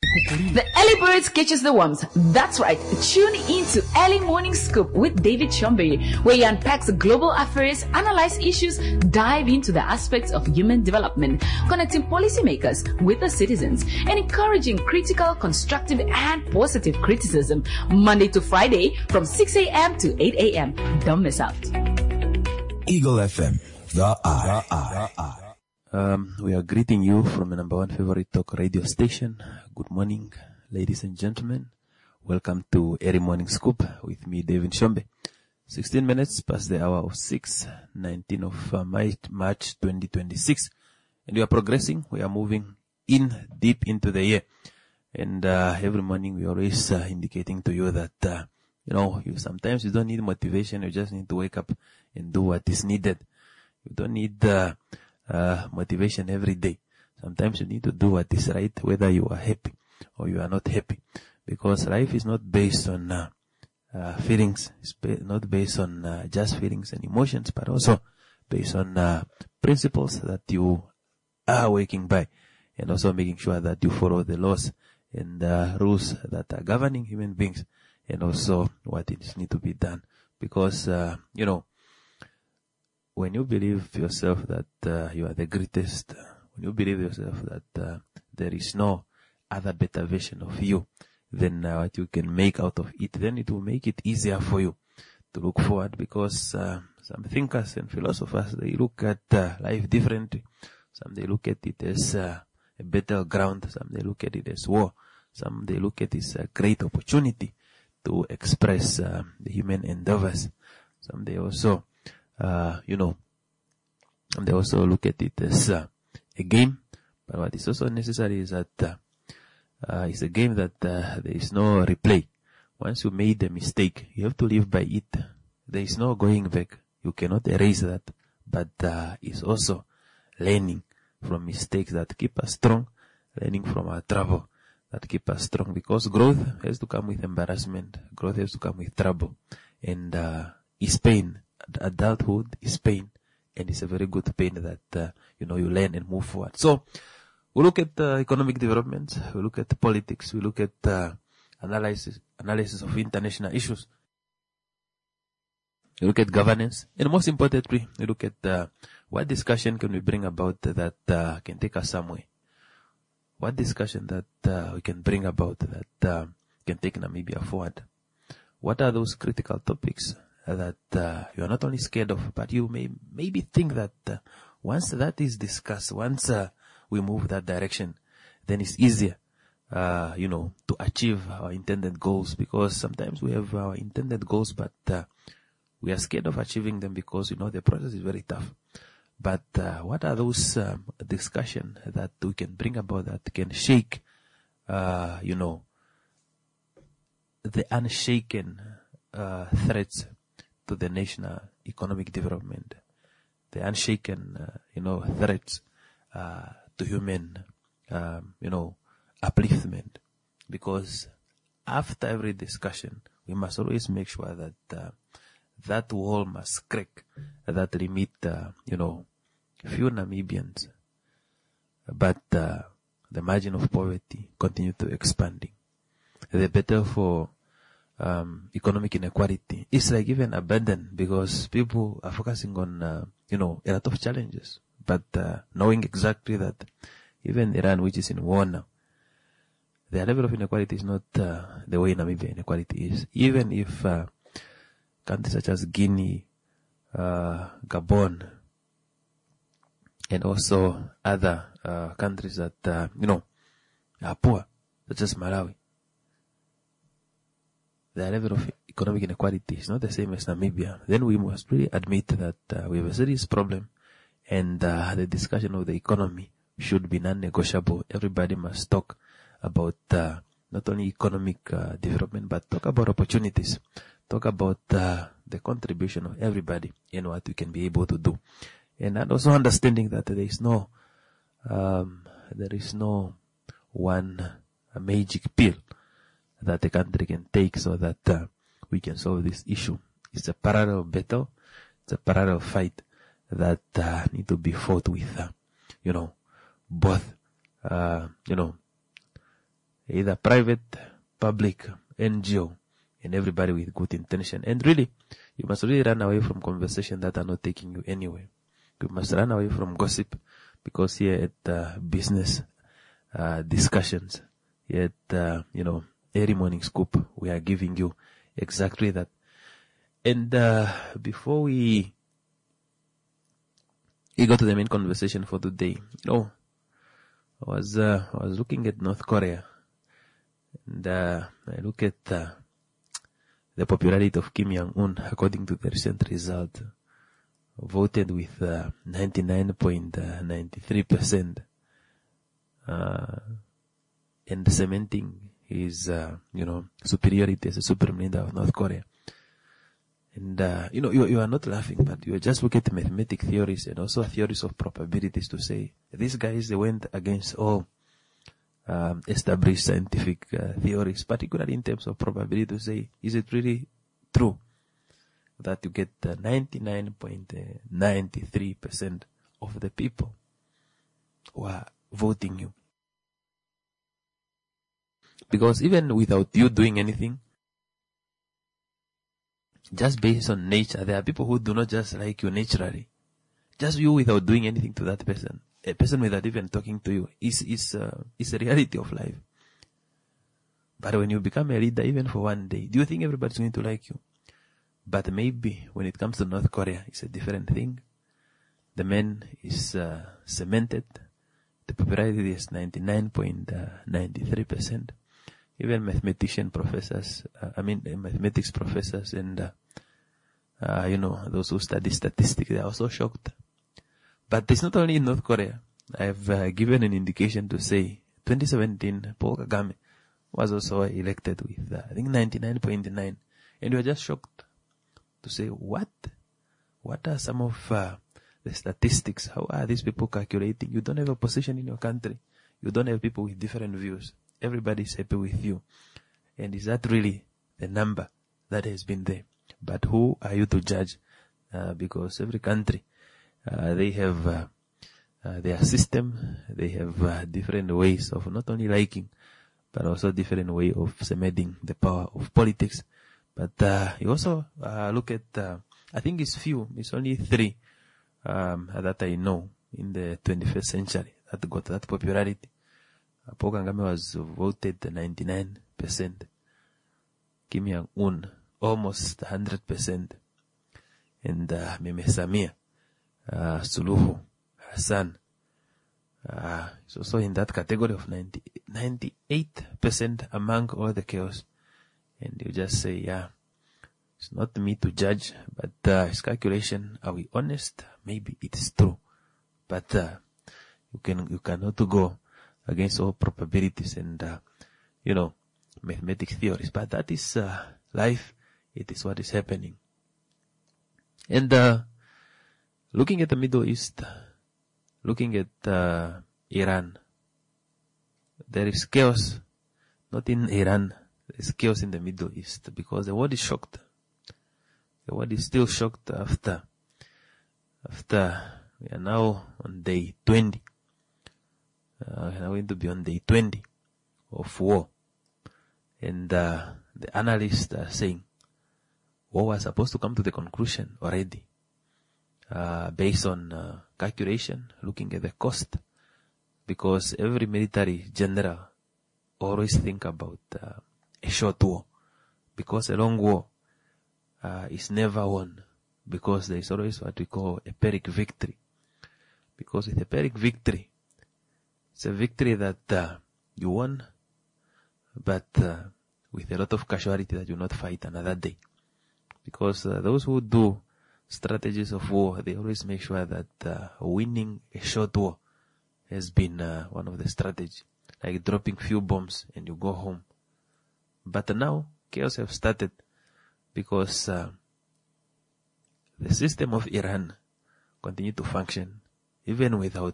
The early birds catches the worms. That's right. Tune into Early Morning Scoop with David Chombe, where he unpacks global affairs, analyze issues, dive into the aspects of human development, connecting policymakers with the citizens, and encouraging critical, constructive, and positive criticism. Monday to Friday from 6 a.m. to 8 a.m. Don't miss out. Eagle FM, the eye. We are greeting you from the number one favorite talk radio station. Good morning, ladies and gentlemen. Welcome to Early Morning Scoop with me, David Shombe. 16 minutes past the hour of 6, 19 of March 2026. And we are progressing. We are moving deep into the year. And every morning we are always indicating to you that, sometimes you don't need motivation. You just need to wake up and do what is needed. You don't need motivation every day. Sometimes you need to do what is right, whether you are happy or you are not happy. Because life is not based on feelings. It's not based on just feelings and emotions, but also based on principles that you are working by, and also making sure that you follow the laws and rules that are governing human beings, and also what is need to be done. Because, when you believe yourself that you are the greatest, when you believe yourself that there is no other better version of you than what you can make out of it, then it will make it easier for you to look forward. Because some thinkers and philosophers, they look at life differently. Some they look at it as a battleground. Some they look at it as war. Some they look at it as a great opportunity to express the human endeavors. Some they also and they also look at it as a game. But what is also necessary is that it's a game that there is no replay. Once you made a mistake, you have to live by it. There is no going back. You cannot erase that. But it's also learning from mistakes that keep us strong, learning from our trouble that keep us strong. Because growth has to come with embarrassment. Growth has to come with trouble. And it's pain. Adulthood is pain, and it's a very good pain that you learn and move forward. So we look at economic development, we look at politics, we look at analysis of international issues, we look at governance, and most importantly, we look at what discussion can we bring about that can take us somewhere. What discussion that we can bring about that can take Namibia forward. What are those critical topics that you are not only scared of, but you maybe think that once that is discussed, once we move that direction, then it's easier, to achieve our intended goals. Because sometimes we have our intended goals, but we are scared of achieving them because, the process is very tough. But what are those discussions that we can bring about that can shake, the unshaken threats to the national economic development, the unshaken, threats to human, upliftment. Because after every discussion, we must always make sure that that wall must crack, that limit, few Namibians, but the margin of poverty continue to expanding. The better for economic inequality. It's like even a burden because people are focusing on, a lot of challenges, but knowing exactly that even Iran, which is in war now, their level of inequality is not the way Namibia inequality is. Even if countries such as Guinea, Gabon, and also other countries that, are poor, such as Malawi, the level of economic inequality is not the same as Namibia. Then we must really admit that we have a serious problem, and the discussion of the economy should be non-negotiable. Everybody must talk about not only economic development, but talk about opportunities, talk about the contribution of everybody and what we can be able to do, and also understanding that there is no one magic pill that the country can take so that we can solve this issue. It's a parallel battle. It's a parallel fight that need to be fought with, both, either private, public, NGO, and everybody with good intention. And really, you must really run away from conversations that are not taking you anywhere. You must run away from gossip, because here at business discussions, here at Early Morning Scoop, we are giving you exactly that. And before we go to the main conversation for today, I was looking at North Korea, and I look at the popularity of Kim Jong-un according to the recent result, voted with 99.93%, and cementing his superiority as a supreme leader of North Korea. And you are not laughing, but you just look at mathematical theories and also theories of probabilities to say these guys, they went against all established scientific theories, particularly in terms of probability, to say, is it really true that you get 99.93% of the people who are voting you? Because even without you doing anything, just based on nature, there are people who do not just like you naturally. Just you without doing anything to that person, a person without even talking to you, is a reality of life. But when you become a leader, even for one day, do you think everybody's going to like you? But maybe when it comes to North Korea, it's a different thing. The man is cemented. The popularity is 99.93%. Even mathematics professors and those who study statistics, they are also shocked. But it's not only in North Korea. I've given an indication to say 2017 Paul Kagame was also elected with I think 99.9, and we are just shocked to say, what are some of the statistics? How are these people calculating? You don't have a position in your country. You don't have people with different views. Everybody is happy with you. And is that really the number that has been there? But who are you to judge? Because every country, they have their system. They have different ways of not only liking, but also different way of cementing the power of politics. But you also look at, I think it's only 3 that I know in the 21st century that got that popularity. Paul Kagame was voted 99%. Kim Jong-un almost 100%. And Meme Samia Suluhu Hassan is also in that category of 98% among all the chaos. And you just say, it's not me to judge, but his calculation, are we honest? Maybe it is true. But you cannot go against all probabilities and mathematics theories. But that is life. It is what is happening. And looking at the Middle East, looking at Iran, there is chaos, not in Iran. There is chaos in the Middle East because the world is shocked. The world is still shocked after we are now on day 20. We are now going to be on day 20 of war. And the analysts are saying war was supposed to come to the conclusion already, based on calculation, looking at the cost, because every military general always think about a short war, because a long war is never won, because there is always what we call a Pyrrhic victory. Because with a Pyrrhic victory, it's a victory that you won, but with a lot of casualty that you not fight another day. Because those who do strategies of war, they always make sure that winning a short war has been one of the strategies, like dropping few bombs and you go home. But now chaos have started because the system of Iran continue to function even without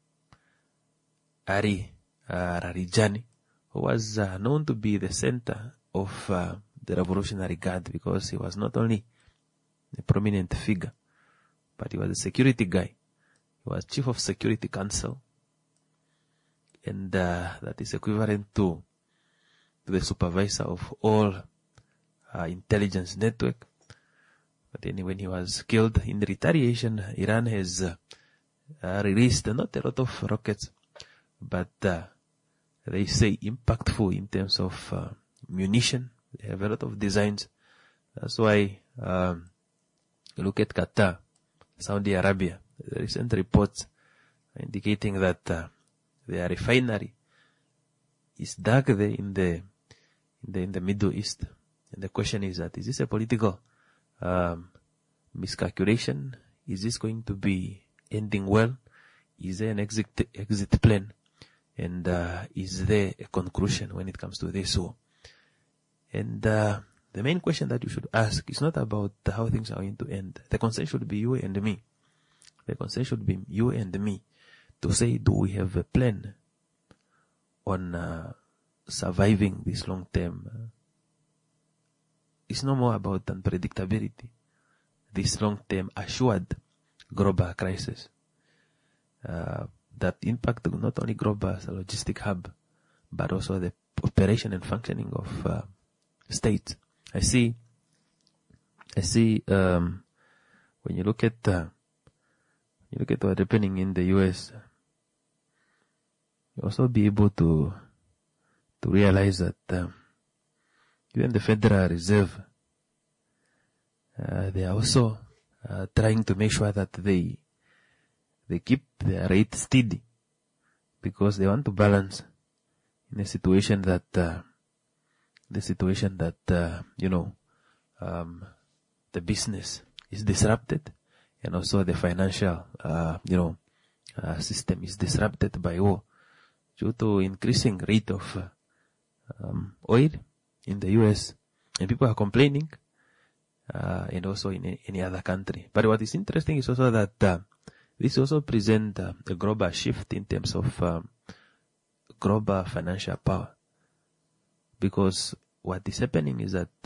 Ali Larijani, who was known to be the center of the Revolutionary Guard, because he was not only a prominent figure, but he was a security guy. He was chief of security council, and that is equivalent to the supervisor of all intelligence network. But then when he was killed in retaliation, Iran has released not a lot of rockets, but they say impactful in terms of munition. They have a lot of designs. That's why look at Qatar, Saudi Arabia. The recent reports indicating that their refinery is dug there in the Middle East. And the question is that, is this a political miscalculation? Is this going to be ending well? Is there an exit plan? And is there a conclusion when it comes to this war? And the main question that you should ask is not about how things are going to end. The concern should be you and me. The concern should be you and me to say, do we have a plan on surviving this long term? It's no more about unpredictability. This long term assured global crisis that impact not only global as a logistic hub, but also the operation and functioning of states. I see. When you look at what's happening in the U.S., you also be able to realize that even the Federal Reserve, they are also trying to make sure that they keep their rate steady, because they want to balance in a situation that the business is disrupted, and also the financial system is disrupted by war due to increasing rate of oil in the US, and people are complaining, and also in any other country. But what is interesting is also that this also presents a global shift in terms of global financial power, because what is happening is that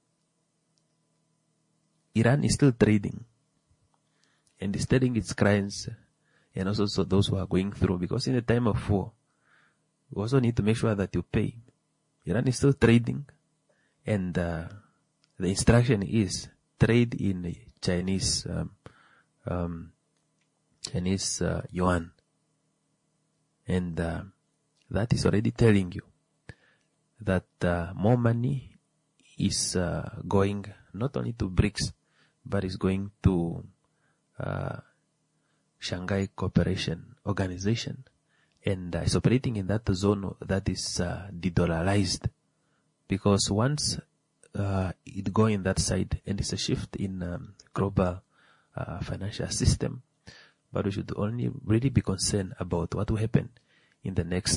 Iran is still trading, and is trading its clients, and also so those who are going through, because in the time of war, you also need to make sure that you pay. Iran is still trading, and the instruction is trade in Chinese yuan, and that is already telling you that more money is going not only to BRICS, but is going to Shanghai Cooperation Organization, and is operating in that zone that is de-dollarized, because once it go in that side, and it's a shift in global financial system, but we should only really be concerned about what will happen in the next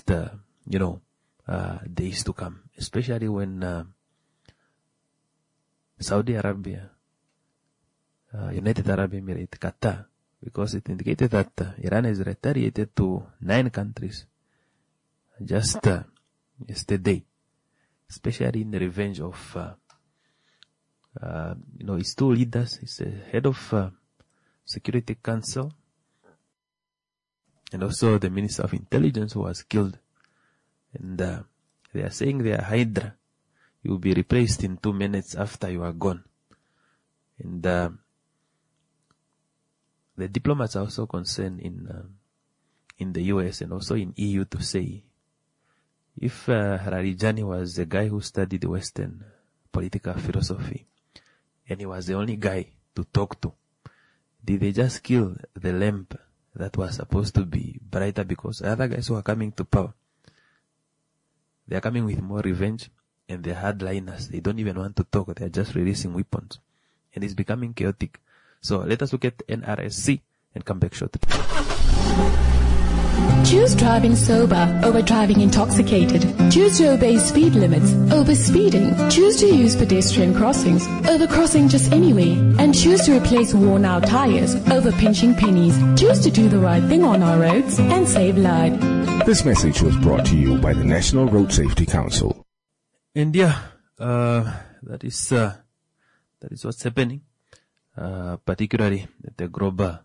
days to come, especially when Saudi Arabia, United Arab Emirates, Qatar, because it indicated that Iran has retaliated to 9 countries just yesterday, especially in the revenge of its 2 leaders. It's the head of Security Council, and also the Minister of Intelligence, who was killed. And they are saying they are Hydra. You will be replaced in 2 minutes after you are gone. And the diplomats are also concerned in the US and also in EU to say, if Larijani was a guy who studied Western political philosophy, and he was the only guy to talk to, did they just kill the lamp that was supposed to be brighter? Because other guys who are coming to power, they are coming with more revenge, and they're hardliners. They don't even want to talk. They are just releasing weapons, and it's becoming chaotic. So let us look at NRSC and come back shortly. Choose driving sober over driving intoxicated. Choose to obey speed limits over speeding. Choose to use pedestrian crossings over crossing just anyway. And choose to replace worn-out tires over pinching pennies. Choose to do the right thing on our roads and save lives. This message was brought to you by the National Road Safety Council. And that is what's happening, particularly at the global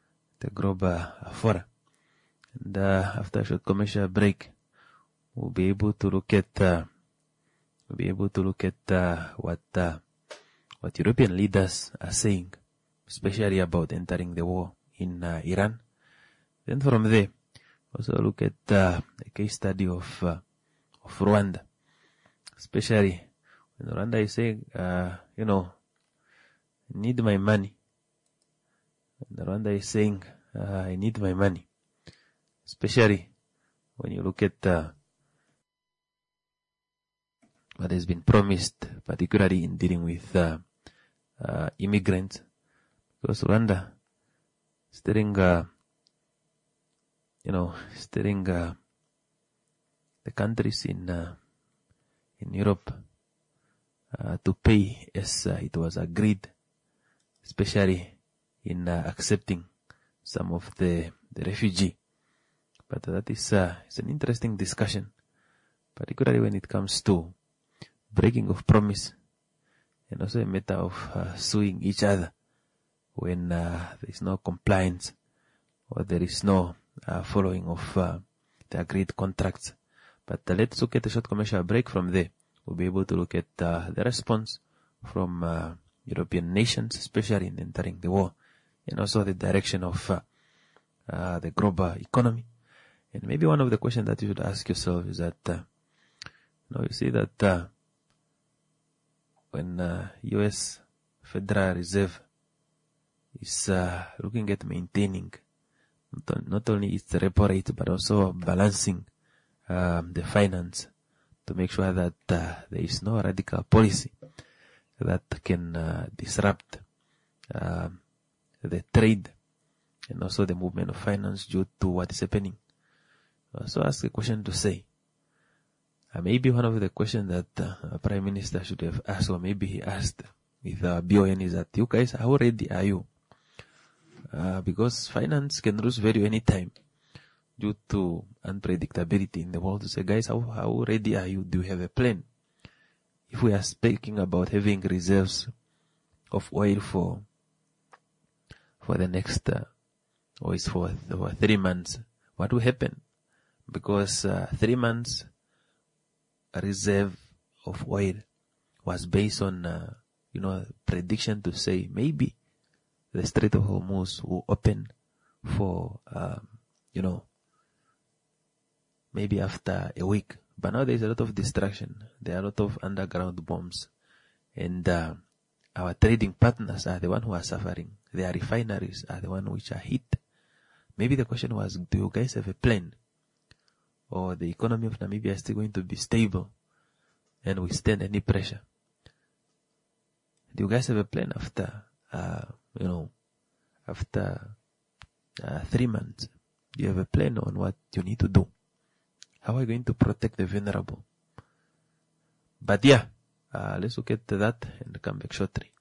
fora. And after a short commercial break, we'll be able to look at We'll be able to look at what European leaders are saying, especially about entering the war in Iran. Then from there, also look at a case study of Rwanda, especially when Rwanda is saying, need my money. And Rwanda is saying, I need my money. Especially when you look at what has been promised, particularly in dealing with immigrants. Because Rwanda is telling, the countries in Europe to pay as it was agreed, especially in accepting some of the refugee. But that is it's an interesting discussion, particularly when it comes to breaking of promise, and also a matter of suing each other when there is no compliance or there is no following of the agreed contracts. But let's look at a short commercial break. From there, we'll be able to look at the response from European nations, especially in entering the war, and also the direction of the global economy. And maybe one of the questions that you should ask yourself is that, you see that when U.S. Federal Reserve is looking at maintaining not only its repo rate but also balancing the finance to make sure that there is no radical policy that can disrupt the trade and also the movement of finance due to what is happening. So ask a question to say, maybe one of the questions that Prime Minister should have asked, or maybe he asked with BON, is that, you guys, how ready are you? Because finance can lose value anytime due to unpredictability in the world. To say, guys, how ready are you? Do you have a plan? If we are speaking about having reserves of oil for the next, or is for 3 months, what will happen? Because 3 months reserve of oil was based on, prediction to say maybe the Strait of Hormuz will open for, maybe after a week. But now there's a lot of distraction. There are a lot of underground bombs. And our trading partners are the ones who are suffering. Their refineries are the ones which are hit. Maybe the question was, do you guys have a plan? Or the economy of Namibia is still going to be stable and withstand any pressure? Do you guys have a plan after, after 3 months? Do you have a plan on what you need to do? How are you going to protect the vulnerable? But yeah, let's look at that and come back shortly.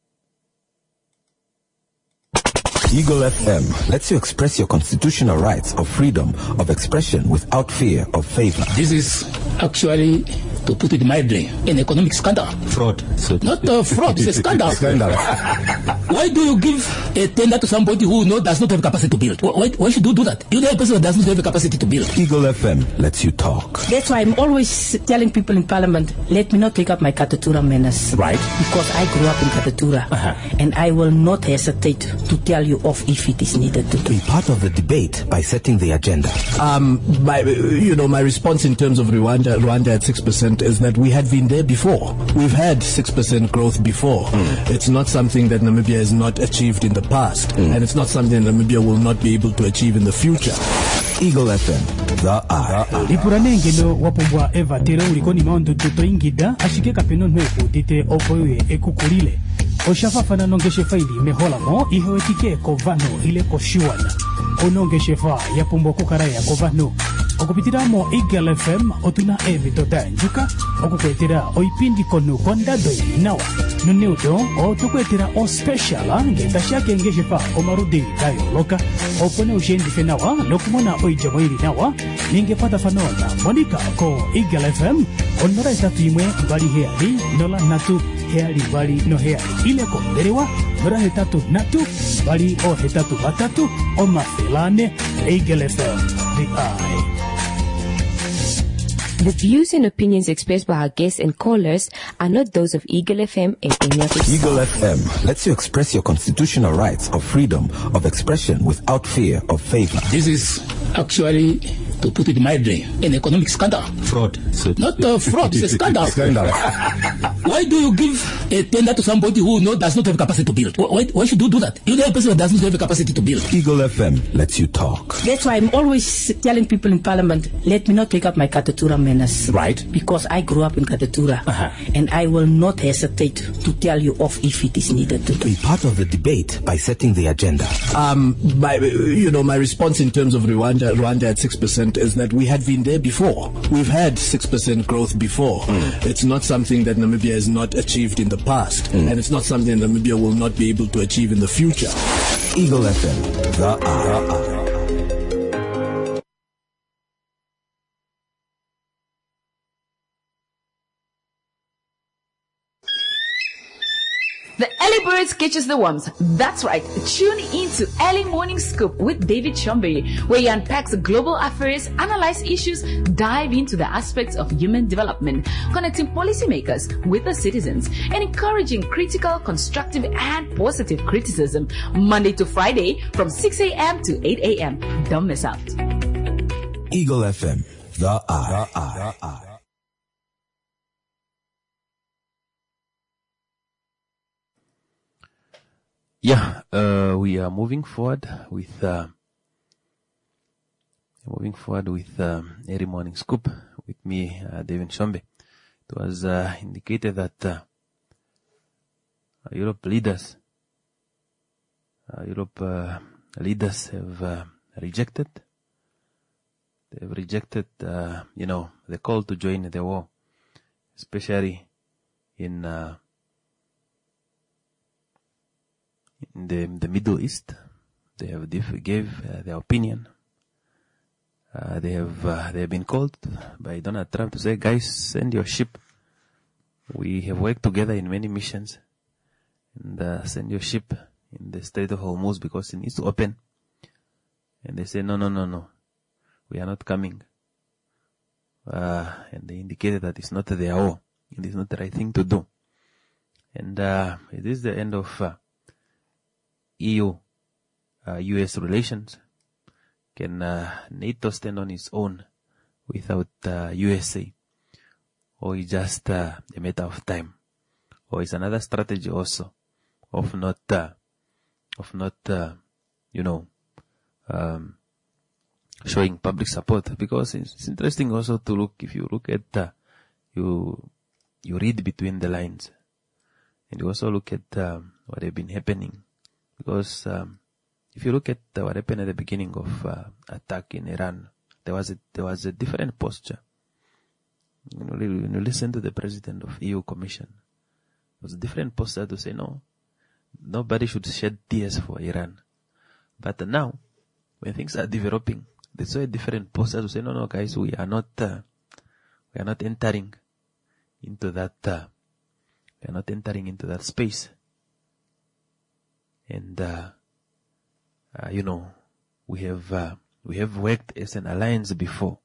Eagle FM lets you express your constitutional rights of freedom of expression without fear of favor. This is actually, to put it mildly, an economic scandal. Fraud. So not fraud, it's a scandal. Why do you give a tender to somebody who does not have capacity to build? Why should you do that? You know a person that does not have the capacity to build. Eagle FM lets you talk. That's why I'm always telling people in Parliament, let me not take up my Katatura menace. Right. Because I grew up in Katatura. And I will not hesitate to tell you off if it is needed to. Be part of the debate by setting the agenda. My response in terms of Rwanda at 6% is that we had been there before. We've had 6% growth before. It's not something that Namibia has not achieved in the past. And it's not something Namibia will not be able to achieve in the future. Eagle FM, the eye. Lipuranengelo wapumbwa eva tere ulikoni maondo tuto ingida ashike kapeno nwepo dite opoye ekukulile. Oshafafana nongeshe faili mehola mo ihewetike kovano ile koshuana. Onongeshe fa ya pumbo kukaraya kovano. Okupitiramo Eagle FM otuna evi tota njuka. Okukwetira oipindi konu kondado nawa. Nuneuto otukwetira o special ngeta shake ngeshe fa omarudi dayo loka. Opone ushendi fenawa lokumona oijamo ili nawa. Ningepata fanona monika ko Eagle FM onora itatu imwe bali heali nola natu heali bali no heali ile konderewa nora hetatu natu bali o hetatu batatu o mafelane Eagle FM the eye. The views and opinions expressed by our guests and callers are not those of Eagle FM and any of its Eagle staff. FM lets you express your constitutional rights of freedom of expression without fear of favor. This is actually, to put it mildly, an economic scandal. Fraud. So Not fraud, it's a scandal. Why do you give a tender to somebody who does not have capacity to build? Why should you do that? You know a person that does not have the capacity to build. Eagle FM lets you talk. That's why I'm always telling people in Parliament, let me not take up my Katatura manners. Right. Because I grew up in Katatura. And I will not hesitate to tell you off if it is needed to do. Be part of the debate by setting the agenda. My response in terms of Rwanda at 6% is that we had been there before. We've had 6% growth before. It's not something that Namibia has not achieved in the past. And it's not something that Namibia will not be able to achieve in the future. Eagle FM, the R. The early birds catches the worms. That's right. Tune into Early Morning Scoop with David Chombe, where he unpacks global affairs, analyze issues, dive into the aspects of human development, connecting policymakers with the citizens, and encouraging critical, constructive, and positive criticism. Monday to Friday from 6 a.m. to 8 a.m. Don't miss out. Eagle FM, the R. Yeah, we are moving forward with Early Morning Scoop with me, David Chombe. It was indicated that Europe leaders have rejected. They've rejected, the call to join the war, especially in the Middle East. They have gave their opinion. They have been called by Donald Trump to say, guys, send your ship. We have worked together in many missions, and send your ship in the Strait of Hormuz because it needs to open. And they say, no, we are not coming. And they indicated that it's not their war. It is not the right thing to do. And it is the end of EU-US relations. Can NATO stand on its own without USA? Or is just a matter of time? Or is another strategy also of not showing public support? Because it's interesting also to look, if you look at, you read between the lines, and you also look at what have been happening. Because if you look at what happened at the beginning of attack in Iran, there was a different posture. When you listen to the president of EU Commission, there was a different posture to say no, nobody should shed tears for Iran. But now, when things are developing, there's a different posture to say no, guys, we are not entering into that. We are not entering into that space. And we have worked as an alliance before.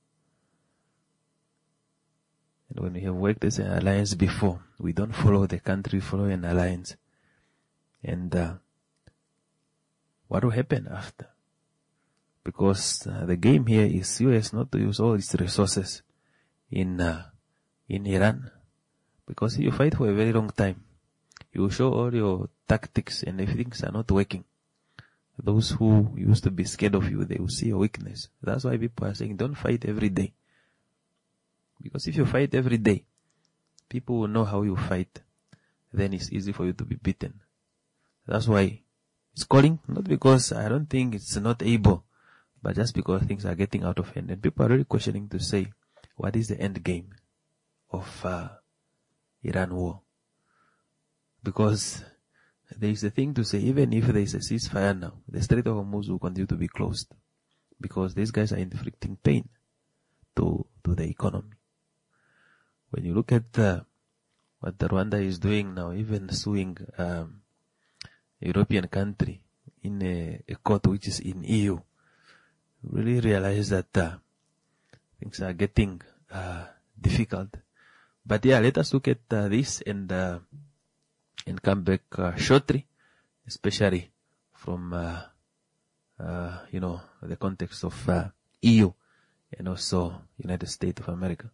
And when we have worked as an alliance before, we don't follow the country, we follow an alliance. And what will happen after? Because the game here is US not to use all its resources in Iran. Because if you fight for a very long time, you show all your tactics, and if things are not working, those who used to be scared of you, they will see your weakness. That's why people are saying, don't fight every day. Because if you fight every day, people will know how you fight. Then it's easy for you to be beaten. That's why it's calling, not because I don't think it's not able, but just because things are getting out of hand. And people are really questioning to say, what is the end game of Iran war? Because there is a thing to say, even if there is a ceasefire now, the Strait of Hormuz will continue to be closed. Because these guys are inflicting pain to the economy. When you look at what Rwanda is doing now, even suing a European country in a court which is in EU, really realize that things are getting difficult. But yeah, let us look at this and come back shortly, especially from the context of EU and also United States of America.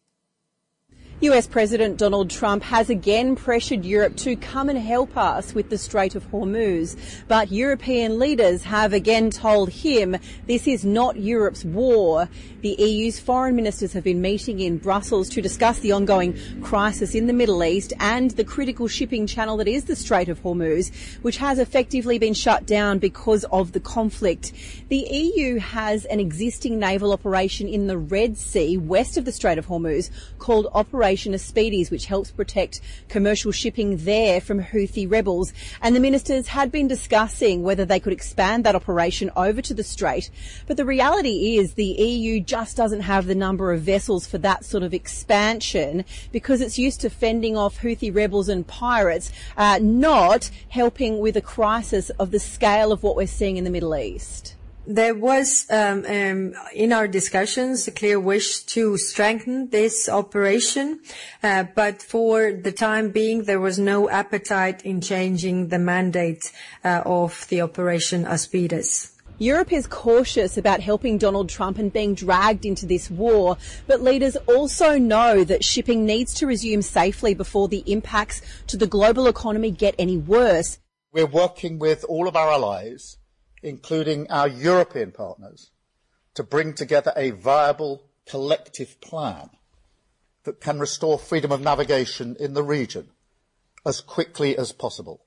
US President Donald Trump has again pressured Europe to come and help us with the Strait of Hormuz. But European leaders have again told him this is not Europe's war. The EU's foreign ministers have been meeting in Brussels to discuss the ongoing crisis in the Middle East and the critical shipping channel that is the Strait of Hormuz, which has effectively been shut down because of the conflict. The EU has an existing naval operation in the Red Sea west of the Strait of Hormuz called Operation Aspides, which helps protect commercial shipping there from Houthi rebels. And the ministers had been discussing whether they could expand that operation over to the Strait. But the reality is the EU just doesn't have the number of vessels for that sort of expansion because it's used to fending off Houthi rebels and pirates, not helping with a crisis of the scale of what we're seeing in the Middle East. There was, in our discussions, a clear wish to strengthen this operation, but for the time being, there was no appetite in changing the mandate of the Operation Aspides. Europe is cautious about helping Donald Trump and being dragged into this war, but leaders also know that shipping needs to resume safely before the impacts to the global economy get any worse. We're working with all of our allies, including our European partners, to bring together a viable collective plan that can restore freedom of navigation in the region as quickly as possible.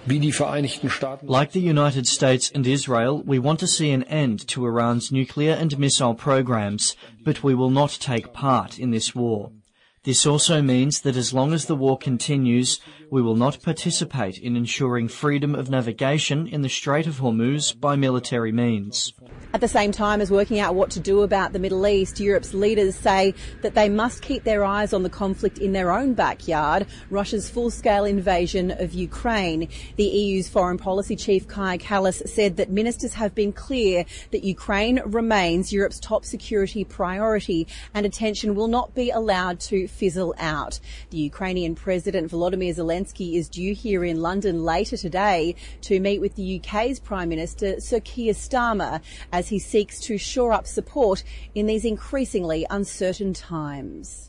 Like the United States and Israel, we want to see an end to Iran's nuclear and missile programs, but we will not take part in this war. This also means that as long as the war continues, we will not participate in ensuring freedom of navigation in the Strait of Hormuz by military means. At the same time as working out what to do about the Middle East, Europe's leaders say that they must keep their eyes on the conflict in their own backyard, Russia's full-scale invasion of Ukraine. The EU's foreign policy chief, Kaja Kallas, said that ministers have been clear that Ukraine remains Europe's top security priority and attention will not be allowed to fizzle out. The Ukrainian President Volodymyr Zelensky is due here in London later today to meet with the UK's Prime Minister Sir Keir Starmer as he seeks to shore up support in these increasingly uncertain times.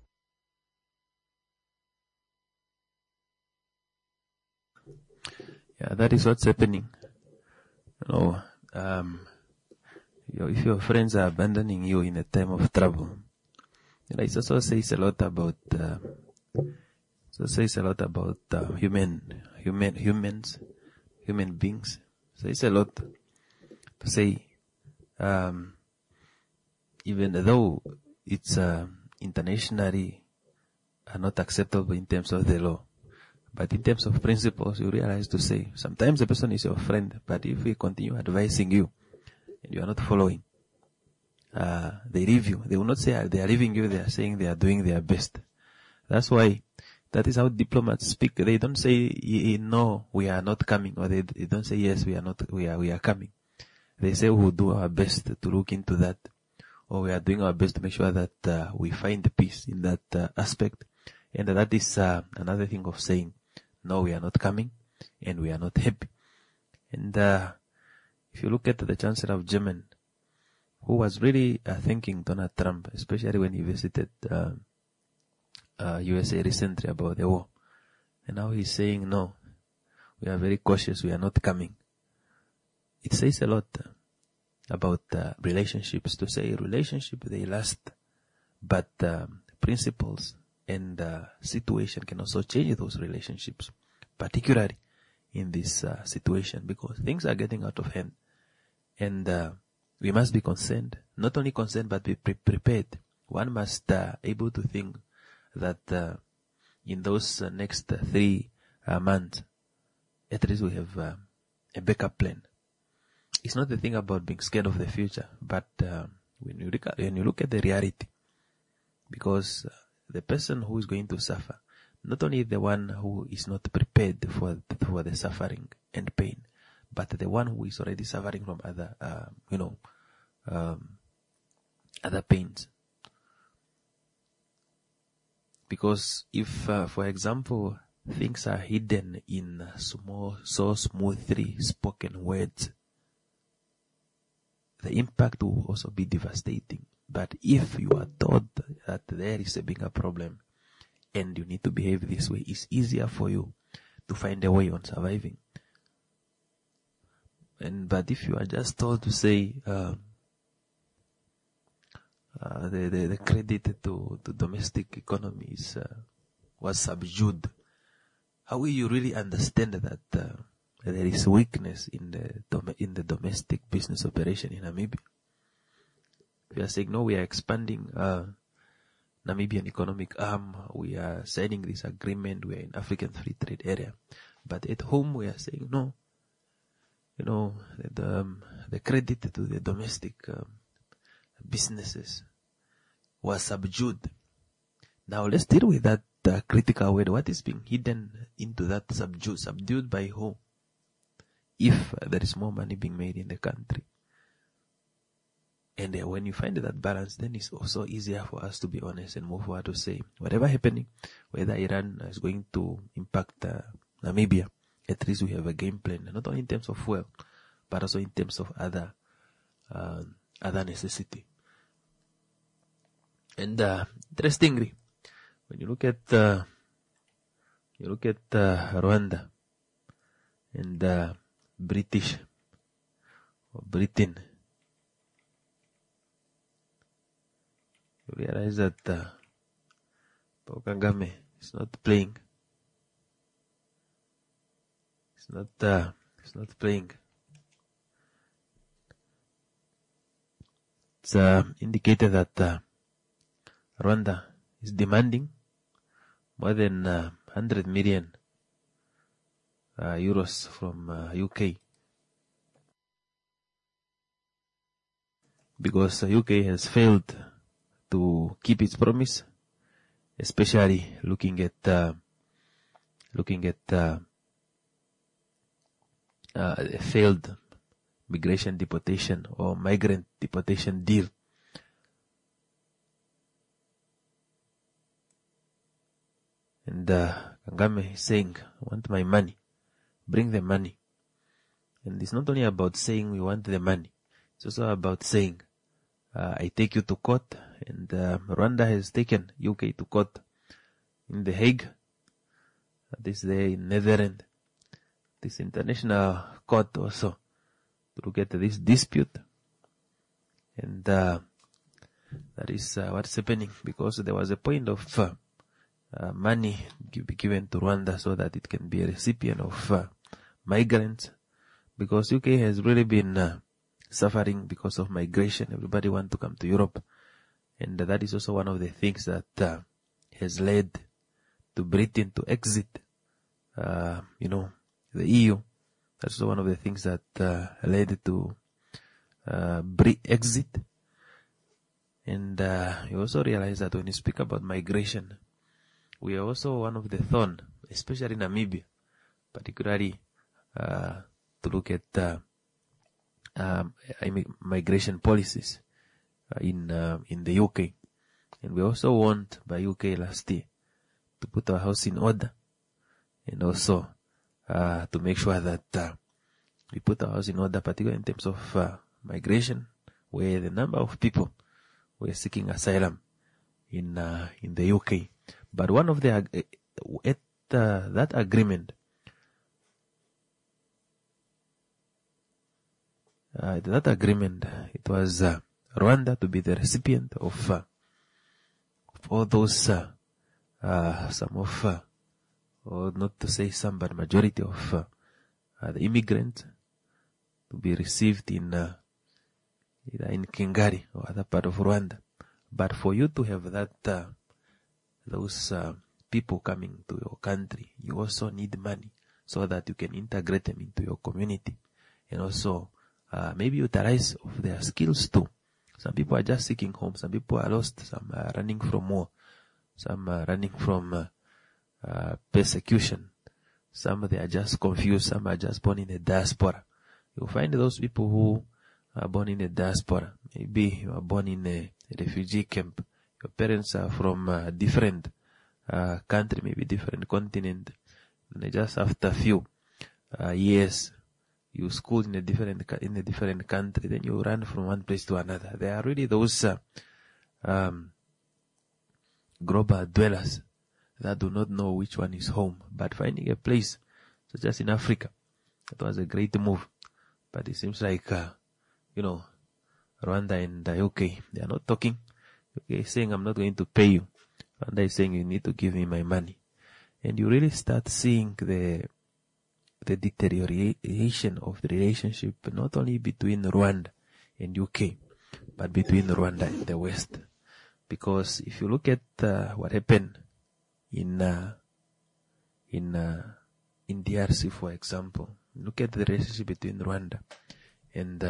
Yeah, that is what's happening. If your friends are abandoning you in a time of trouble, it also says a lot about human beings. So it's a lot to say. Even though it's internationally not acceptable in terms of the law, but in terms of principles, you realize to say sometimes the person is your friend, but if we continue advising you and you are not following, they leave you. They will not say they are leaving you, they are saying they are doing their best. That's why that is how diplomats speak. They don't say no, we are not coming, or they don't say yes, we are coming. They say we will do our best to look into that, or we are doing our best to make sure that we find peace in that aspect. And that is another thing of saying, no, we are not coming, and we are not happy. And if you look at the Chancellor of Germany, who was really thanking Donald Trump, especially when he visited USA recently about the war, and now he's saying, no, we are very cautious, we are not coming. It says a lot about relationships. To say relationship, they last, but principles and situation can also change those relationships, particularly in this situation, because things are getting out of hand, and we must be concerned. Not only concerned, but be prepared. One must able to think that in those next 3 months, at least we have a backup plan. It's not the thing about being scared of the future, but when you look at the reality, because the person who is going to suffer, not only the one who is not prepared for the suffering and pain, but the one who is already suffering from other, other pains. Because if, for example, things are hidden in so smoothly spoken words, the impact will also be devastating. But if you are told that there is a bigger problem and you need to behave this way, it's easier for you to find a way on surviving. But if you are just told to say the credit to domestic economies was subdued, how will you really understand that there is weakness in the domestic business operation in Namibia? We are saying, no, we are expanding Namibian economic arm, we are signing this agreement, we are in African Free Trade Area. But at home we are saying, no, the credit to the domestic businesses was subdued. Now let's deal with that critical word. What is being hidden into that subdued by who? If there is more money being made in the country. And when you find that balance, then it's also easier for us to be honest and move forward to say, whatever happening, whether Iran is going to impact Namibia, at least we have a game plan, not only in terms of fuel, but also in terms of other necessity. And interestingly, when you look at Rwanda and Britain, you realize that Paul Kagame is not playing. It's not playing. It's indicated that Rwanda is demanding more than 100 million euros from UK, because UK has failed to keep its promise, especially looking at a failed migration deportation or migrant deportation deal. And Kagame is saying, I want my money. Bring the money. And it's not only about saying we want the money. It's also about saying, I take you to court. And Rwanda has taken UK to court in The Hague. This there in Netherlands. This international court also to look at this dispute. And that is what's happening, because there was a point of money given to Rwanda so that it can be a recipient of migrants, because UK has really been suffering because of migration. Everybody wants to come to Europe, and that is also one of the things that has led to Britain to exit the EU. That's also one of the things that led to exit. And you also realize that when you speak about migration, we are also one of the thorn, especially in Namibia, particularly to look at migration policies in the UK. And we also want by UK last year to put our house in order, and also to make sure that we put our house in order, particularly in terms of migration, where the number of people were seeking asylum in the UK. But one of the that agreement, it was Rwanda to be the recipient of all those or not to say some, but majority of the immigrants to be received in either in Kigali or other part of Rwanda. But for you to have that those people coming to your country, you also need money so that you can integrate them into your community, and also maybe utilize of their skills too. Some people are just seeking home, some people are lost, some are running from war, some are running from persecution, some they are just confused, some are just born in the diaspora. You'll find those people who are born in the diaspora. Maybe you are born in a refugee camp. Your parents are from different country, maybe different continent. And just after a few years, you school in a different country, then you run from one place to another. There are really those global dwellers that do not know which one is home, but finding a place, such as in Africa, that was a great move. But it seems like, Rwanda and the UK, they are not talking. UK is saying, I'm not going to pay you. Rwanda is saying, you need to give me my money. And you really start seeing the deterioration of the relationship, not only between Rwanda and UK, but between Rwanda and the West. Because if you look at what happened in DRC, for example, look at the relationship between Rwanda and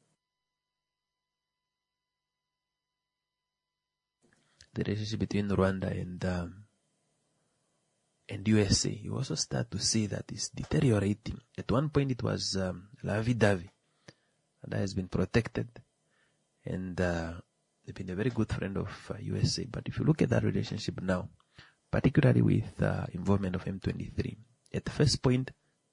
and USA, you also start to see that it's deteriorating. At one point it was lovey-dovey, and that has been protected, and they've been a very good friend of USA. But if you look at that relationship now, particularly with involvement of M23, at the first point,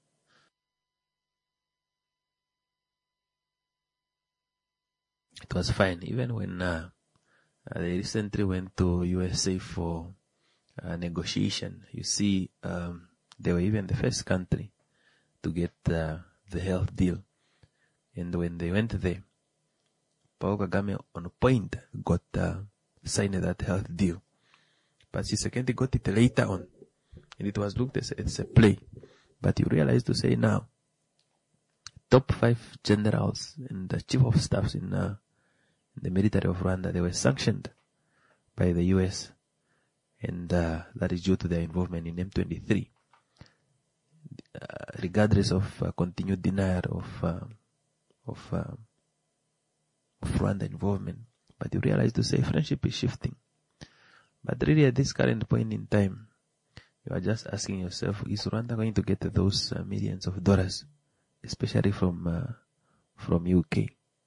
it was fine. Even when they recently went to USA for negotiation, you see, they were even the first country to get the health deal. And when they went there, Paul Kagame on point got signed that health deal. But Tshisekedi got it later on, and it was looked as a play. But you realize to say now, top 5 generals and the chief of staffs in the military of Rwanda, they were sanctioned by the US, and that is due to their involvement in M23. Regardless of continued denial of Rwanda involvement, but you realize to say friendship is shifting. But really, at this current point in time, you are just asking yourself: is Rwanda going to get those millions of dollars, especially from UK?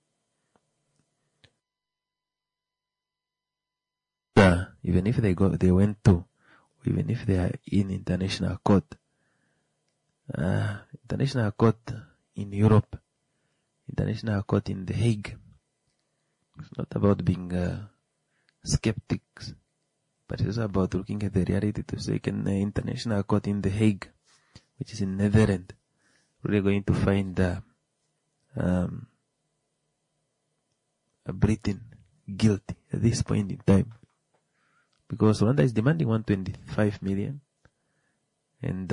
Even if even if they are in international court in Europe, international court in The Hague. It's not about being skeptics, but it's about looking at the reality to say, can the international court in The Hague, which is in Netherlands, really going to find Britain guilty at this point in time? Because Rwanda is demanding 125 million, and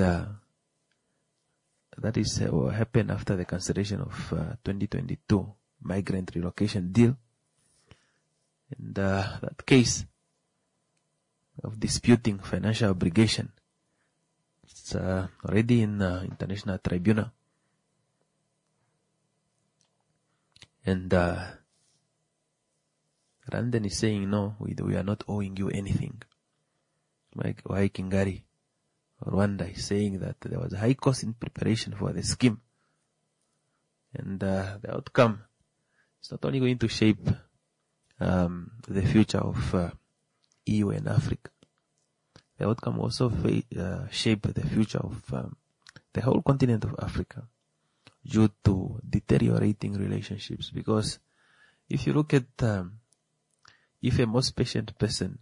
that is what happened after the cancellation of 2022 migrant relocation deal. And that case of disputing financial obligation, it's already in international tribunal. And Rwanda is saying, no, we are not owing you anything. Why Kingari, Rwanda, is saying that there was a high cost in preparation for the scheme. And the outcome is not only going to shape the future of EU and Africa. The outcome also shape the future of the whole continent of Africa due to deteriorating relationships. Because if you look at if a most patient person,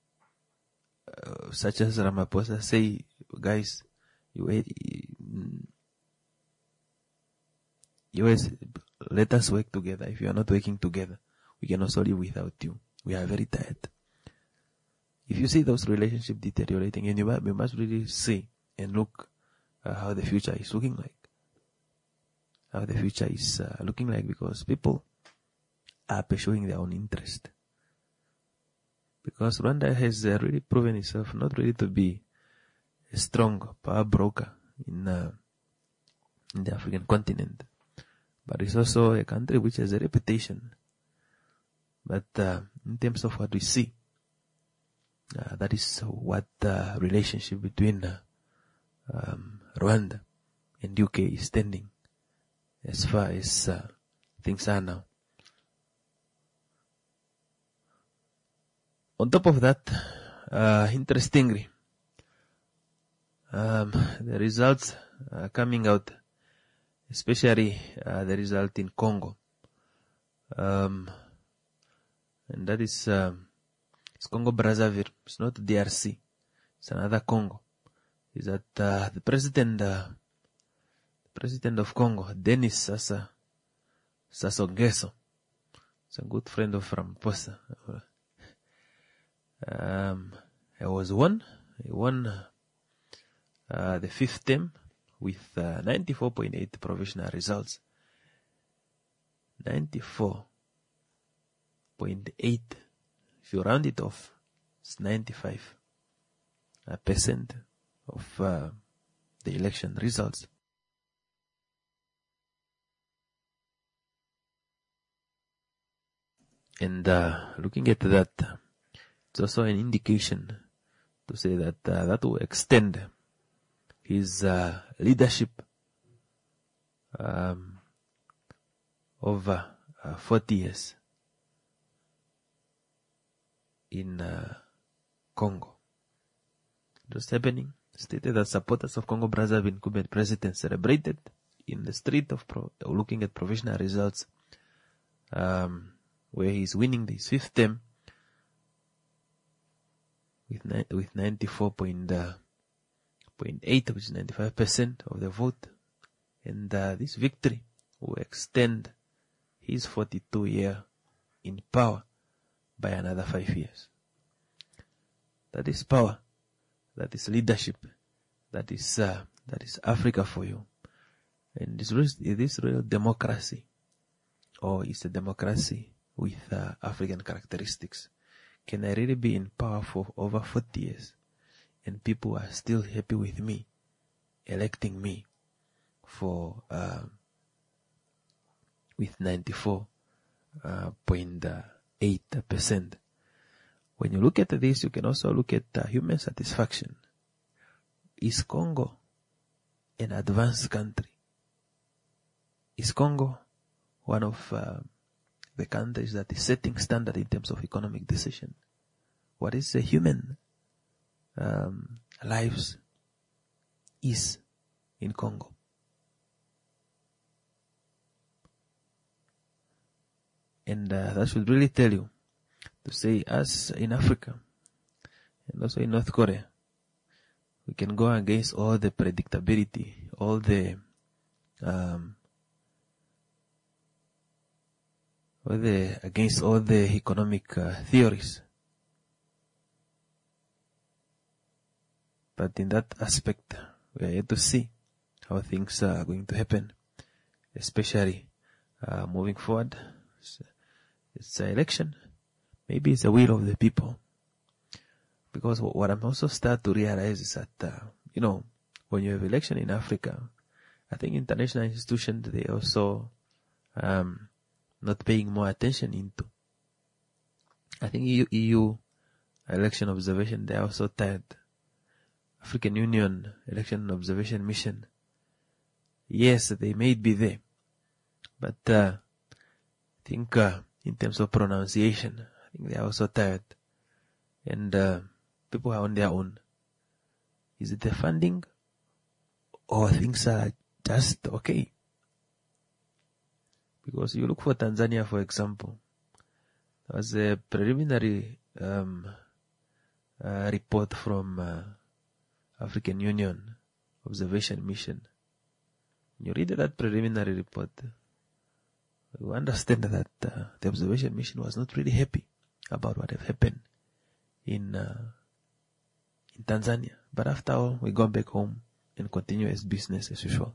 such as Ramaphosa, say, guys, let us work together. If you are not working together, we can also live without you. We are very tired. If you see those relationships deteriorating, and we must really see and look how the future is looking like. How the future is looking like, because people are pursuing their own interest. Because Rwanda has really proven itself not really to be a strong power broker in the African continent, but it's also a country which has a reputation. But in terms of what we see, that is what the relationship between Rwanda and UK is standing as far as things are now. On top of that, interestingly, the results coming out, especially the result in Congo. And that is it's Congo Brazzaville. It's not DRC. It's another Congo. Is that the president of Congo, Denis Sassou Nguesso. He's a good friend of Ramaphosa. He won the fifth term with 94.8 provisional results. 94.8. If you round it off, it's 95% of the election results. And looking at that, it's also an indication to say that that will extend his leadership over 40 years in Congo. Just happening, stated that supporters of Congo Brazzaville incumbent president celebrated in the street of looking at provisional results, where he's winning his fifth term with 94.8, which is 95% of the vote, and this victory will extend his 42-year in power by another 5 years. That is power. That is leadership. That is Africa for you. And is this real democracy, or is a democracy with African characteristics? Can I really be in power for over 40 years and people are still happy with me, electing me for with 94.8%? When you look at this, you can also look at human satisfaction. Is Congo an advanced country? Is Congo one of the countries that is setting standard in terms of economic decision? What is the human lives is in Congo? And that should really tell you to say, us in Africa and also in North Korea, we can go against all the predictability, all the against all the economic theories. But in that aspect, we are yet to see how things are going to happen, especially moving forward. It's an election. Maybe it's the will of the people. Because what I'm also start to realize is that, when you have election in Africa, I think international institutions, they also not paying more attention into. I think EU election observation, they are also tired. African Union election observation mission, yes, they may be there, but I think in terms of pronunciation, I think they are also tired, and people are on their own. Is it the funding, or things are just okay? Because you look for Tanzania, for example, there was a preliminary report from African Union Observation Mission. You read that preliminary report, you understand that the observation mission was not really happy about what had happened in Tanzania. But after all, we go back home and continue as business as usual.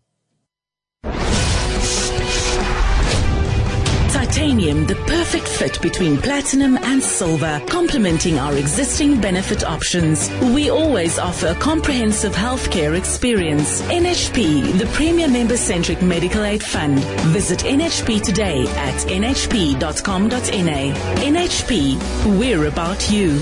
Titanium, the perfect fit between platinum and silver, complementing our existing benefit options. We always offer a comprehensive healthcare experience. NHP, the premier member-centric medical aid fund. Visit NHP today at nhp.com.na. NHP, we're about you.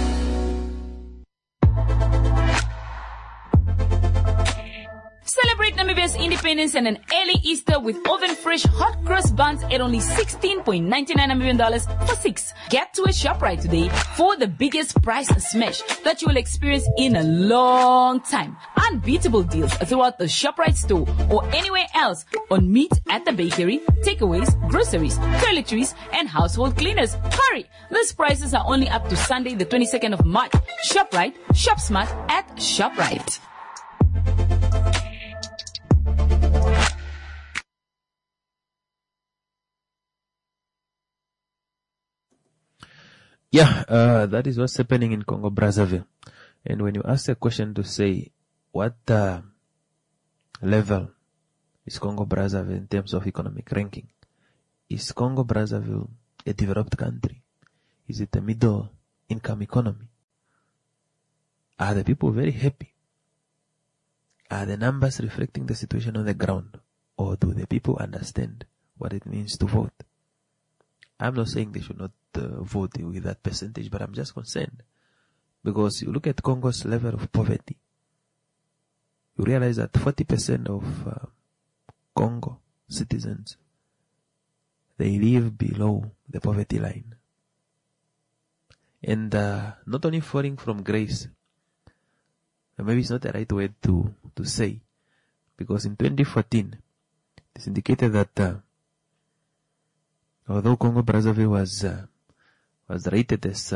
Celebrate Celebrate Namibia's independence and an early Easter with oven fresh hot cross buns at only $16.99 Namibian dollars for 6. Get to a ShopRite today for the biggest price smash that you will experience in a long time. Unbeatable deals throughout the ShopRite store or anywhere else on meat at the bakery, takeaways, groceries, toiletries, and household cleaners. Hurry! These prices are only up to Sunday, the 22nd of March. ShopRite, shop smart at ShopRite. Yeah, that is what's happening in Congo Brazzaville. And when you ask a question to say, what level is Congo Brazzaville in terms of economic ranking? Is Congo Brazzaville a developed country? Is it a middle income economy? Are the people very happy? Are the numbers reflecting the situation on the ground? Or do the people understand what it means to vote? I'm not saying they should not vote with that percentage, but I'm just concerned. Because you look at Congo's level of poverty, you realize that 40% of Congo citizens, they live below the poverty line. And not only falling from grace, maybe it's not the right word to say, because in 2014, it's indicated that although Congo Brazzaville was rated as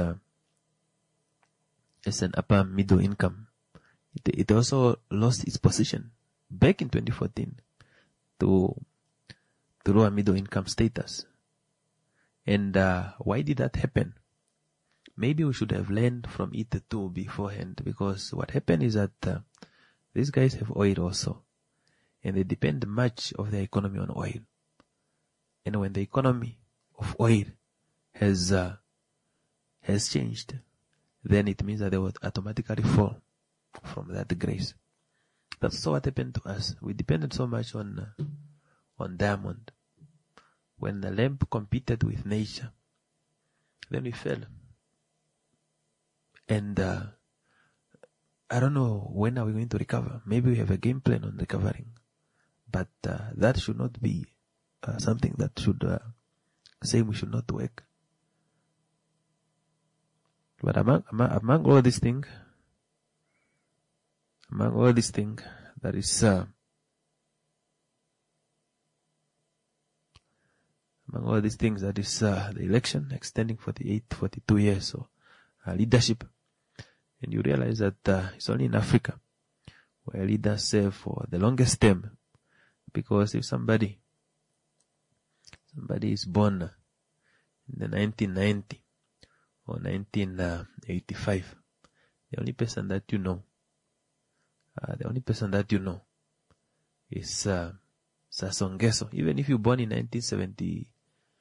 an upper middle income, it also lost its position back in 2014 to lower middle income status. And why did that happen? Maybe we should have learned from it too beforehand, because what happened is that these guys have oil also, and they depend much of their economy on oil. And when the economy of oil has changed, then it means that they would automatically fall from that grace. That's also what happened to us. We depended so much on diamond. When the lamp competed with nature, then we fell. And I don't know when are we going to recover. Maybe we have a game plan on recovering, but that should not be something that should say we should not work. But among all these things, that is the election extending 42 years, so leadership. And you realize that it's only in Africa where leaders serve for the longest term, because if somebody is born in the 1990 or 1985, the only person that you know is Sassou Nguesso. Even if you're born in 1970,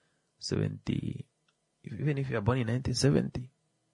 even if you are born in 1970,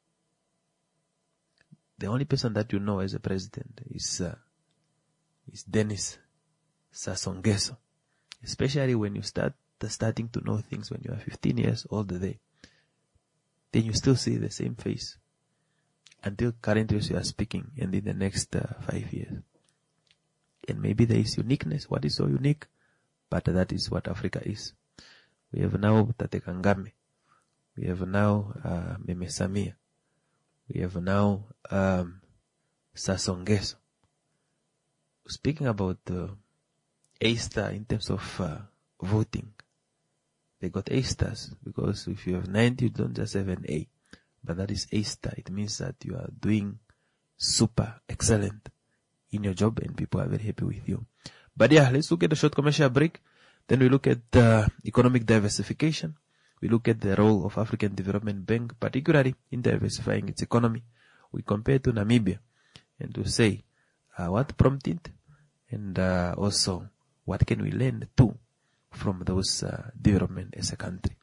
the only person that you know as a president is Denis Sassou Nguesso. Especially when you starting to know things when you are 15 years old, then you still see the same face until currently you are speaking, and in the next 5 years. And maybe there is uniqueness. What is so unique? But that is what Africa is. We have now Tate Kangame. We have now Meme Samia. We have now Sassou Nguesso. Speaking about A-star in terms of voting, they got A-stars, because if you have 90, you don't just have an A, but that is A-star. It means that you are doing super excellent in your job and people are very happy with you. But yeah, let's look at a short commercial break. Then we look at economic diversification. We look at the role of African Development Bank, particularly in diversifying its economy. We compare to Namibia and to say what prompted and also what can we learn too from those development as a country.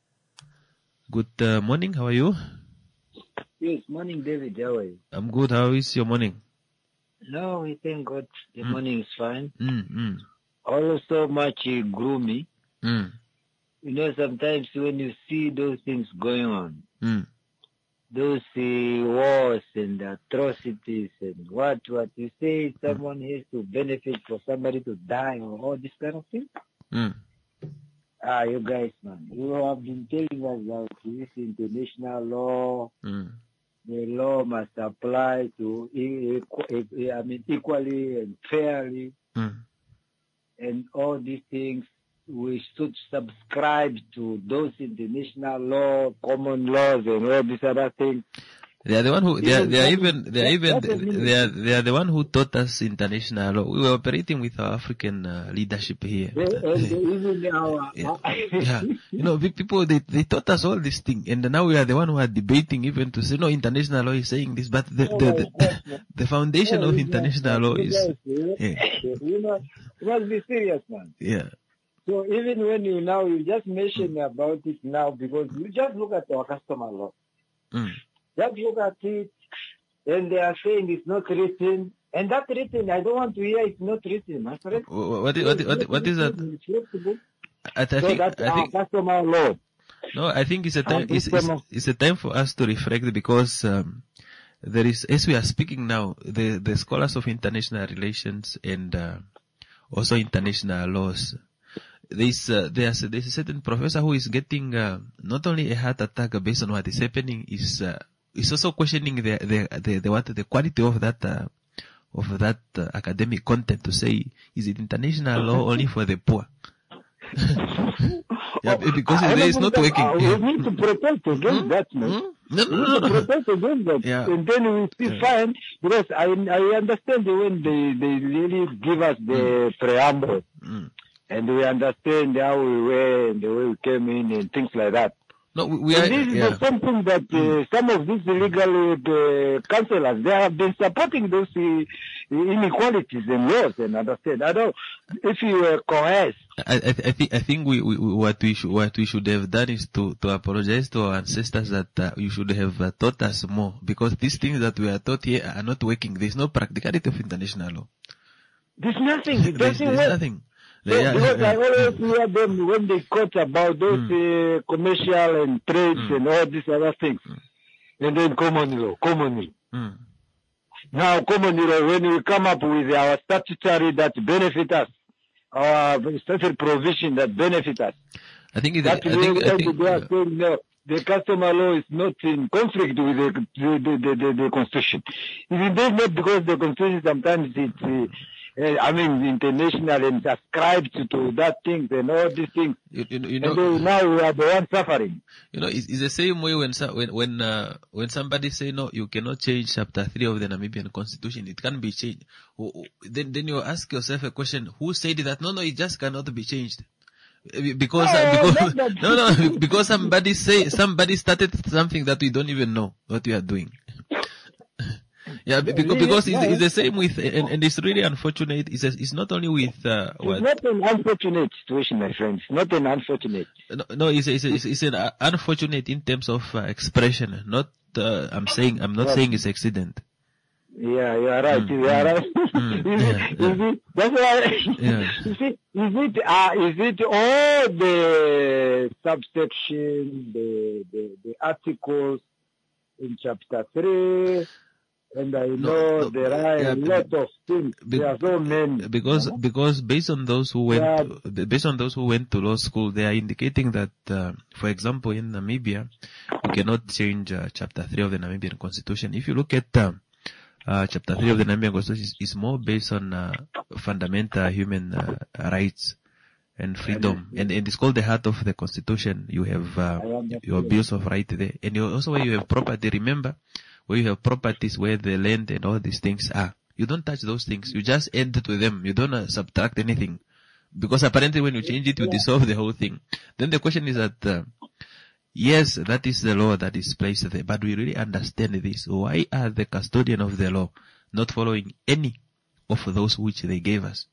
Good morning. How are you? Yes, morning, David. How are you? I'm good. How is your morning? No, we thank God. The morning is fine. Mm. Also much gloomy. Mm. You know, sometimes when you see those things going on, those wars and atrocities and what you say someone has to benefit for somebody to die or all this kind of thing. You guys, man, you have been telling us that this international law, the law must apply to, equally and fairly, and all these things. We should subscribe to those international law, common laws, and all these other things. They are the one who they are the one who taught us international law. We were operating with our African leadership here. People they taught us all this thing, and now we are the one who are debating even to say no, international law is saying this, but the foundation of international law is. You must be serious, man. Yeah. So even when you just mention about it now, because you just look at our customer law. Just look at it, and they are saying it's not written. And that written, I don't want to hear it's not written, my friend. What is that? I think our customer law. No, I think it's a time. It's a time for us to reflect, because there is, as we are speaking now, the scholars of international relations and also international laws. There's a certain professor who is getting not only a heart attack based on what is happening, is also questioning the quality of that academic content, to say, is it international law only for the poor? Because it is not working. We need to protest against that, man. No. Protest against that. And then we still find, because I understand when they really give us the preamble. And we understand how we were and the way we came in and things like that. No, this is something that some of these illegal councillors, they have been supporting those inequalities and laws, and understand. I don't. If you were coerced, I think what we should have done is to apologize to our ancestors that you should have taught us more, because these things that we are taught here are not working. There is no practicality of international law. There's nothing. It doesn't work. Nothing. Because I always hear them when they quote about those commercial and trades and all these other things. And then common law. Now common law, when we come up with our statutory that benefit us, our statutory provision that benefit us, I think they are saying no, the customer law is not in conflict with the Constitution. It is not because the Constitution sometimes it's international and subscribed to that thing and all these things. And now we are the ones suffering. It's the same way when somebody say no, you cannot change chapter 3 of the Namibian Constitution. It can be changed. Then you ask yourself a question: who said that? No, it just cannot be changed. Because somebody started something that we don't even know what we are doing. Yeah, because it's the same with, and it's really unfortunate. It's not only with It's not an unfortunate situation, my friend. It's not an unfortunate. No, it's an unfortunate in terms of expression. Not I'm not saying it's accident. Yeah, you are right. You are right. That's why. You see, is it all the subsection, the articles in chapter 3? And I know there are a lot of things. There are so many. Because based on those who went to law school, they are indicating that, for example, in Namibia, you cannot change chapter 3 of the Namibian Constitution. If you look at chapter 3 of the Namibian Constitution, is more based on fundamental human rights and freedom, and it's called the heart of the Constitution. You have your bills of right there, and also where you have property. Remember, where you have properties, where the land and all these things are, you don't touch those things. You just add to them. You don't subtract anything, because apparently when you change it, you dissolve the whole thing. Then the question is that yes, that is the law that is placed there, but we really understand this. Why are the custodian of the law not following any of those which they gave us?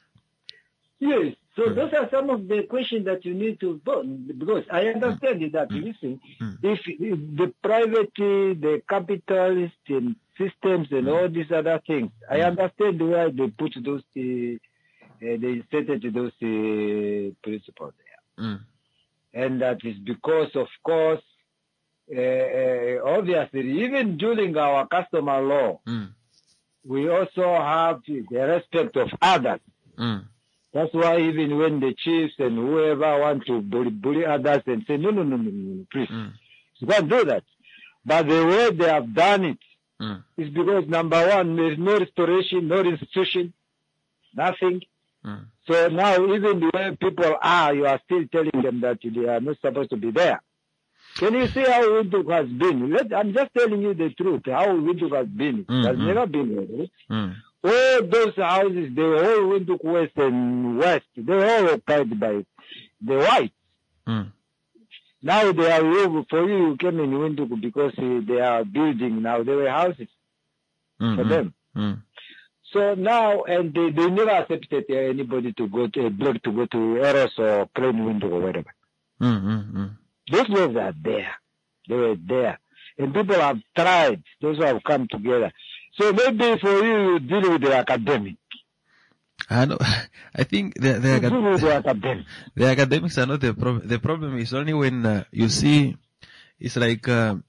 Yes. So those are some of the questions that you need to vote, because I understand that, listen, if the private, the capitalist and systems and all these other things, I understand why they put those, they stated those principles there. And that is because, of course, obviously, even during our customer law, we also have the respect of others. That's why even when the chiefs and whoever want to bully others and say, no, please, you can't do that. But the way they have done it is because, number one, there is no restoration, no institution, nothing. So now even the way people are, you are still telling them that they are not supposed to be there. Can you see how Windhoek has been? I'm just telling you the truth, how Windhoek has been. It has never been. All those houses, they were all Windhoek West and West. They were all occupied by the whites. Now they are for you came in Windhoek because they are building now. They were houses for them. So now, and they never accepted anybody to go to a block to go to Eros or Plain Windhoek or whatever. Those laws are there. They were there. And people have tried. Those who have come together. So maybe for you deal with the academic. I think the academics are not the problem. The problem is only when you see, it's like there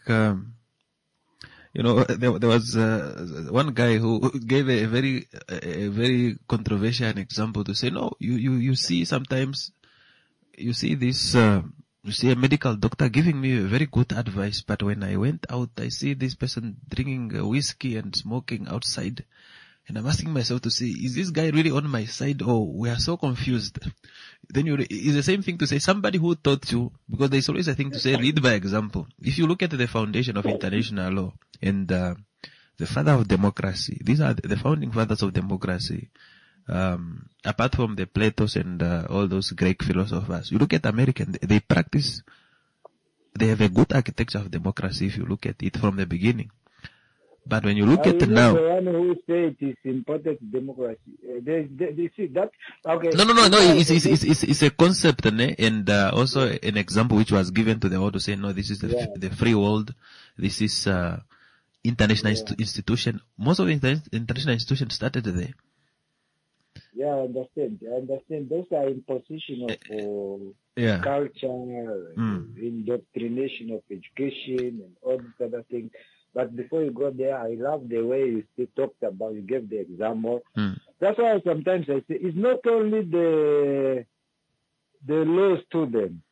was one guy who gave a very controversial example to say, no, you see sometimes, you see this, you see a medical doctor giving me a very good advice, but when I went out, I see this person drinking whiskey and smoking outside. And I'm asking myself to say, is this guy really on my side, or we are so confused? Then it's the same thing to say somebody who taught you, because there's always a thing to say, lead by example. If you look at the foundation of international law and the father of democracy, these are the founding fathers of democracy. Apart from the Platos and all those Greek philosophers, you look at American, they have a good architecture of democracy if you look at it from the beginning. But when you look at it now, the one who said it is important democracy. They see that. Okay. No. It's a concept, and also an example which was given to the world to say, no, this is the free world. This is international institution. Most of the international institutions started there. Yeah, I understand. Those are imposition of culture, indoctrination of education, and all these other things. But before you go there, I love the way you still talked about, you gave the example. That's why sometimes I say it's not only the law student,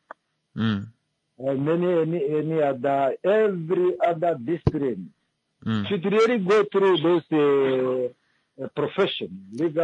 every other discipline should really go through those profession,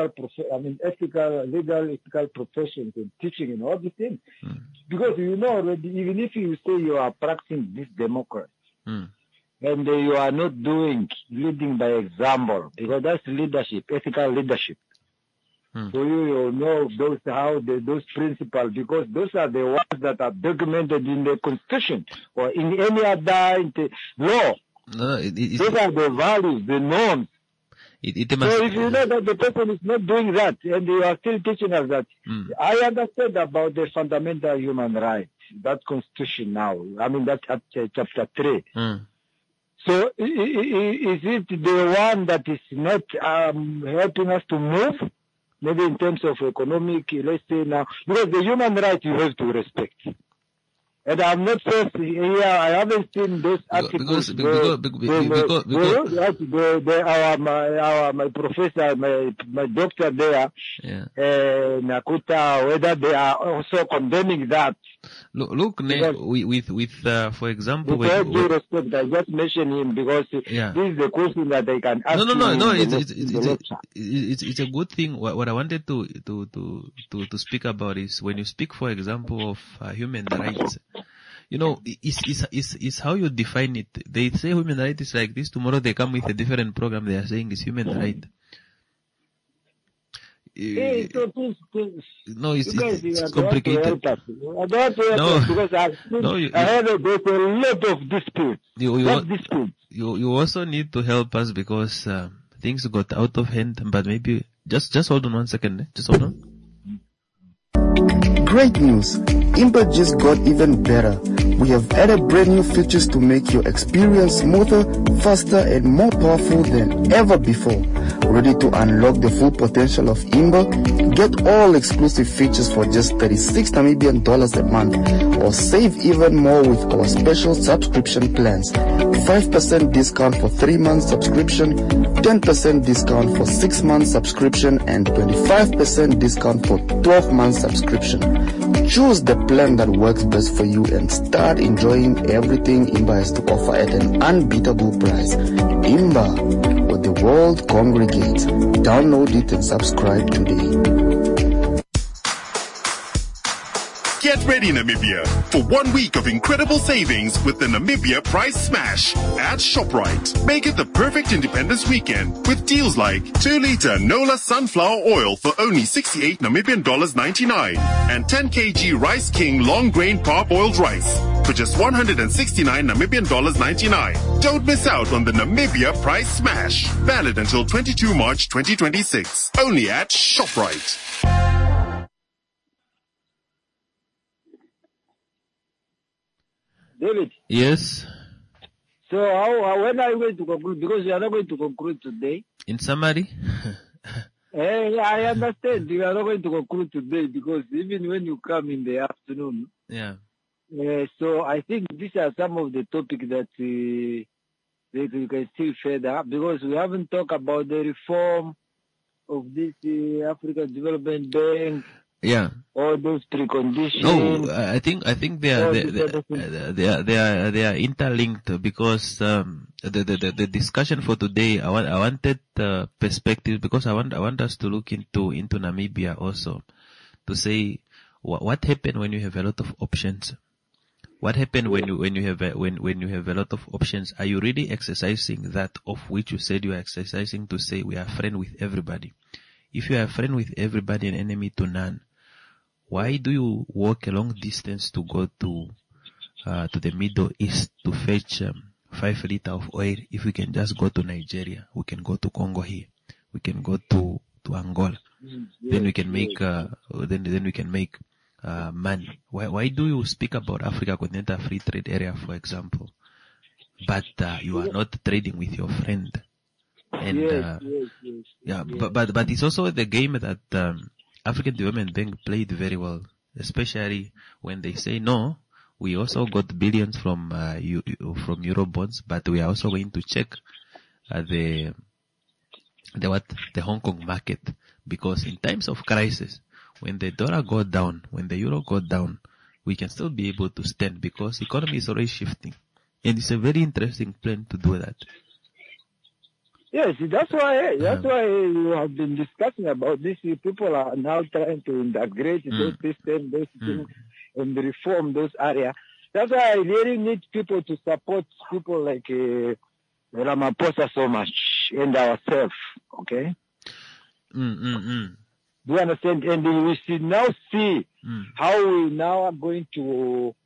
ethical professions and teaching and all these things. Because you know already, even if you say you are practicing this democracy, and you are not leading by example, because that's leadership, ethical leadership. So you know those principles, because those are the ones that are documented in the Constitution or in any other law. Those are the values, the norms. So if you know that the person is not doing that, and you are still teaching us that, I understand about the fundamental human rights, that Constitution now, that chapter 3. So is it the one that is not helping us to move? Maybe in terms of economic, let's say now, because the human rights you have to respect. And I'm not first here, I haven't seen those articles. My professor, my doctor there, Nakuta, whether they are also condemning that. Look, with for example, with all due respect, I just mention him because this is the question that I can ask. No. It's a good thing. What I wanted to speak about is when you speak, for example, of human rights. You know, it's how you define it. They say human rights is like this. Tomorrow they come with a different program. They are saying it's human right. No, it's complicated. I don't because I heard there's a lot of disputes. You also need to help us because things got out of hand. But maybe just hold on 1 second. Just hold on. Great news! Impa just got even better. We have added brand new features to make your experience smoother, faster, and more powerful than ever before. Ready to unlock the full potential of Imba? Get all exclusive features for just 36 Namibian dollars a month, or save even more with our special subscription plans. 5% discount for 3 months subscription, 10% discount for 6 months subscription, and 25% discount for 12 months subscription. Choose the plan that works best for you and start enjoying everything Imba has to offer at an unbeatable price. Imba, where the world congregates. Download it and subscribe today. Get ready, Namibia, for 1 week of incredible savings with the Namibia Price Smash at ShopRite. Make it the perfect independence weekend with deals like 2-liter Nola sunflower oil for only 68 Namibian dollars 99 and 10 kg Rice King long grain parboiled rice for just 169 Namibian dollars 99. Don't miss out on the Namibia Price Smash. Valid until 22 March 2026. Only at ShopRite. David. Yes. So when are you going to conclude? Because you are not going to conclude today. In summary? I understand you are not going to conclude today because even when you come in the afternoon. Yeah. So I think these are some of the topics that we can still further up because we haven't talked about the reform of this African Development Bank. Yeah. All those preconditions. No, I think they are interlinked because the discussion for today I wanted perspective because I want us to look into Namibia also to say what happened when you have a lot of options. What happened when you have a lot of options? Are you really exercising that of which you said you are exercising to say we are friend with everybody? If you are a friend with everybody and enemy to none, why do you walk a long distance to go to the Middle East to fetch 5 liters of oil if we can just go to Nigeria? We can go to Congo here. We can go to Angola. Then we can make then we can make money. Why do you speak about Africa Continental Free Trade Area, for example, but you are not trading with your friend? And but it's also the game that African Development Bank played very well, especially when they say no. We also got billions from Eurobonds, but we are also going to check the Hong Kong market, because in times of crisis, when the dollar go down, when the euro go down, we can still be able to stand because the economy is already shifting, and it's a very interesting plan to do that. Yes, that's why you have been discussing about this. People are now trying to integrate those systems, those things, and reform those areas. That's why I really need people to support people like Ramaphosa so much and ourselves. Okay. Do you understand? And we should now see how we now are going to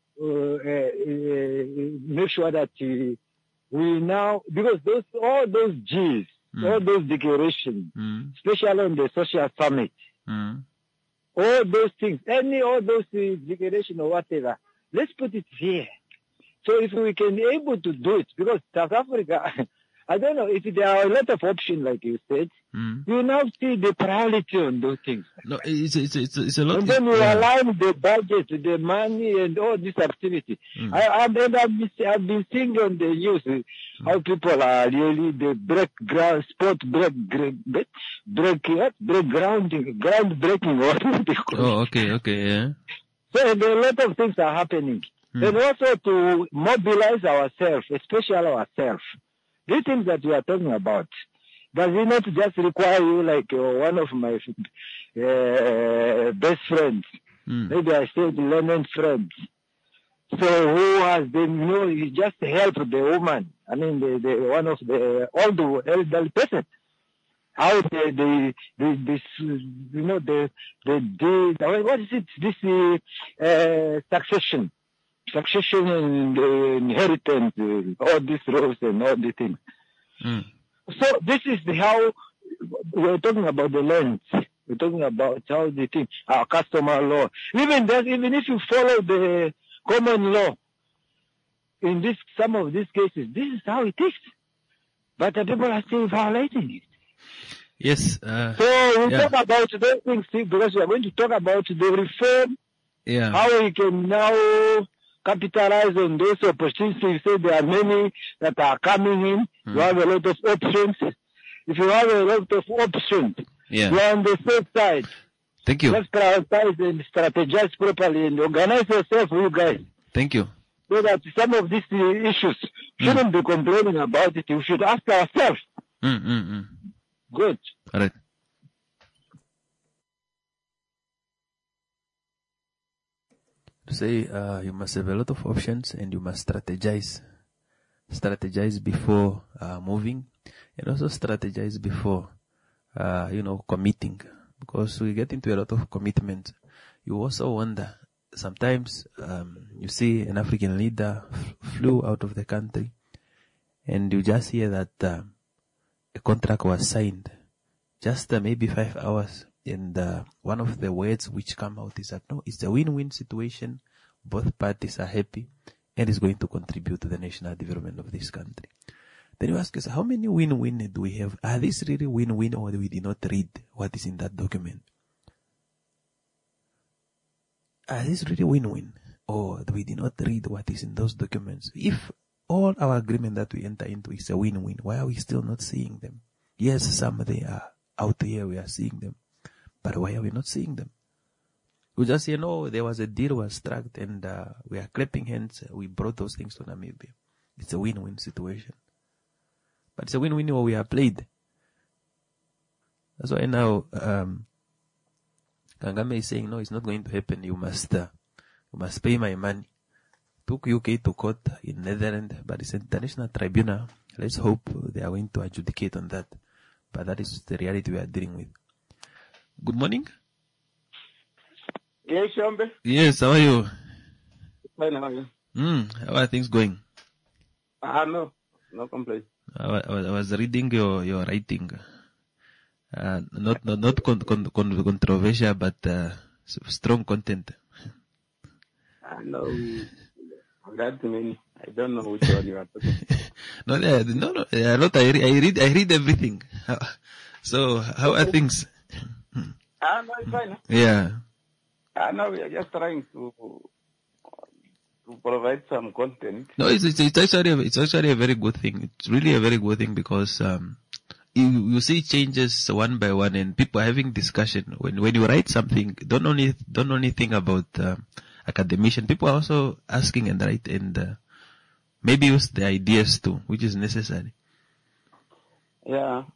make sure that we now, because all those G's, all those declarations, especially on the social summit, all those things, all those declarations or whatever, let's put it here. So if we can be able to do it, because South Africa, I don't know, if there are a lot of options, like you said, you now see the priority on those things. No, it's a lot. And then we align the budget, the money, and all this activity. I've been seeing on the news how people are really groundbreaking, what they call it. Oh, okay, yeah. So a lot of things are happening. And also to mobilize ourselves, especially ourselves. These things that we are talking about, does it not just require you like one of my best friends, maybe I said learned friends, so who has been, he just helped the woman, I mean the one of the old elderly person, how what is it, this succession and inheritance, all these roles and all these things. So this is how we're talking about the lands. We're talking about how the thing, our customer law. Even if you follow the common law, in some of these cases, this is how it is. But the people are still violating it. Yes. So we talk about those things because we are going to talk about the reform. Yeah. How we can now capitalize on those opportunities. You say there are many that are coming in. You have a lot of options. If you have a lot of options, you are on the safe side. Thank you. Let's prioritize and strategize properly and organize yourself, you guys. Thank you. So that some of these issues shouldn't be complaining about it. We should ask ourselves. Good. All right. To say you must have a lot of options and you must strategize. Strategize before moving, and also strategize before committing. Because we get into a lot of commitment. You also wonder, sometimes you see an African leader flew out of the country and you just hear that a contract was signed just maybe 5 hours, and one of the words which come out is that no, it's a win-win situation, both parties are happy and it's going to contribute to the national development of this country. Then you ask yourself, how many win-win do we have? Are these really win-win, or we did not read what is in that document? Are these really win-win, or we did not read what is in those documents? If all our agreement that we enter into is a win-win, why are we still not seeing them? Yes, some they are out here, we are seeing them. But why are we not seeing them? We just say, no, there was a deal was struck and we are clapping hands. We brought those things to Namibia. It's a win-win situation. But it's a win-win where we are played. That's why now Kagame is saying, no, it's not going to happen. You must pay my money. Took UK to court in Netherlands, but it's an international tribunal. Let's hope they are going to adjudicate on that. But that is the reality we are dealing with. Good morning. Yes, Shombe. Yes, how are you? Fine, how are you? How are things going? No complaint. I was reading your writing. Not controversial, but strong content. No, that many. I don't know which one you are talking. No. A lot. I read everything. So how are things? No, it's fine. Yeah. No, we are just trying to provide some content. No, it's actually a very good thing. It's really a very good thing because you see changes one by one, and people are having discussion. When you write something, don't only think about academician. People are also asking and write and maybe use the ideas too, which is necessary. Yeah.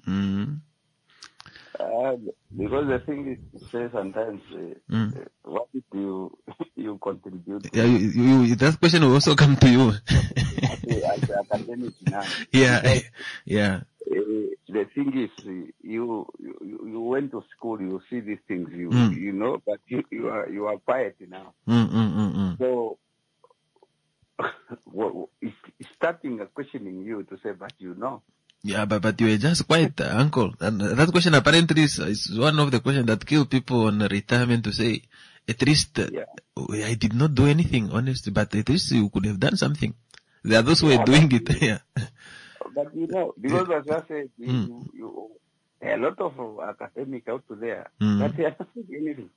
Because the thing is to say sometimes, what did you contribute? Yeah, you that question will also come to you. As an academic now. Yeah. The thing is, you went to school, you see these things, you know, but you are quiet now. So it's starting questioning you to say, but you know. Yeah, but you were just quiet, uncle. And that question apparently is one of the questions that kill people on retirement, to say, at least I did not do anything, honestly, but at least you could have done something. There are those who are doing it. Yeah. But you know, because as I said, a lot of academics out there, but they are not saying anything.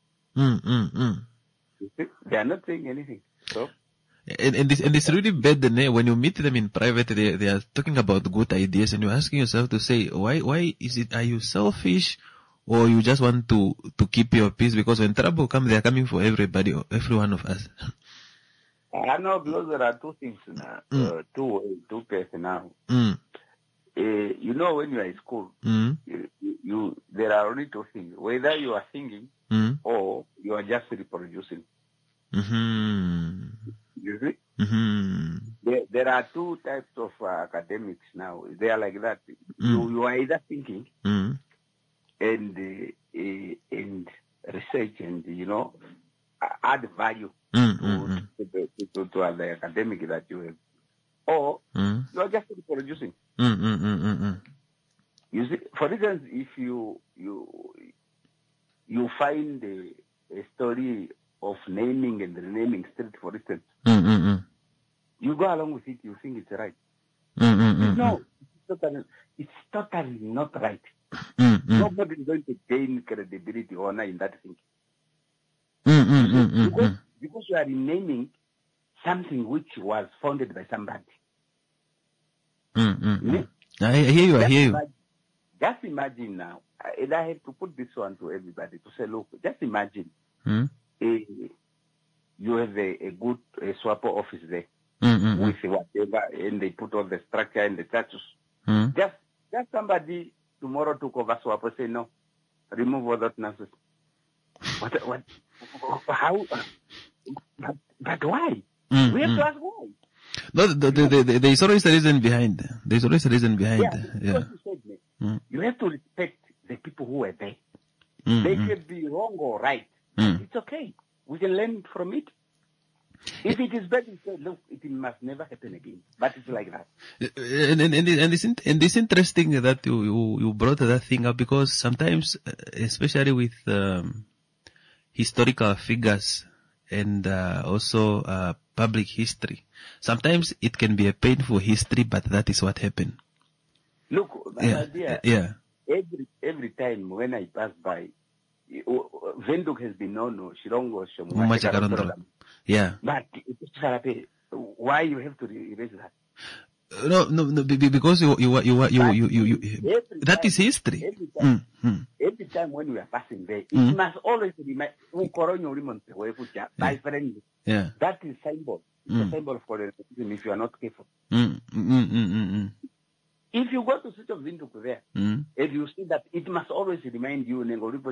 They are not saying anything. So. And it's really bad when you meet them in private, they are talking about good ideas, and you're asking yourself to say, why is it, are you selfish, or you just want to keep your peace? Because when trouble comes, they are coming for everybody, every one of us. I know, because there are two things now, two cases now. You know, when you are in school, there are only two things: whether you are singing or you are just reproducing. You see? There are two types of academics now. They are like that. You are either thinking and research and, you know, add value to the academic that you have, or you are just reproducing. You see, for instance, if you find a story of naming and renaming street, for instance, You go along with it, you think it's right. No, it's totally not right. Nobody is going to gain credibility or honor in that thinking. Because you are renaming something which was founded by somebody. I hear you. Just imagine now, and I have to put this one to everybody to say, look, just imagine you have a good SWAPO office there with whatever, and they put all the structure and the statues. Just somebody tomorrow took over SWAPO, say no, remove all that nonsense. How? But why? We have to ask why. No, there's always a reason behind. There's always a reason behind. Yeah. You have to respect the people who are there. They can be wrong or right. It's okay. We can learn from it. If it is bad, we say, look, it must never happen again. But it's like that. And it's interesting that you brought that thing up, because sometimes, especially with historical figures and also public history, sometimes it can be a painful history, but that is what happened. Look, my dear, every time when I pass by, Windhoek has been known, Shilongo, yeah. But why you have to erase that? No, because you that is history. Every time when we are passing there, it must always remind, yeah. That is symbol. It's a symbol of colonialism if you are not careful. If you go to City of Windhoek there, and you see that it must always remind you,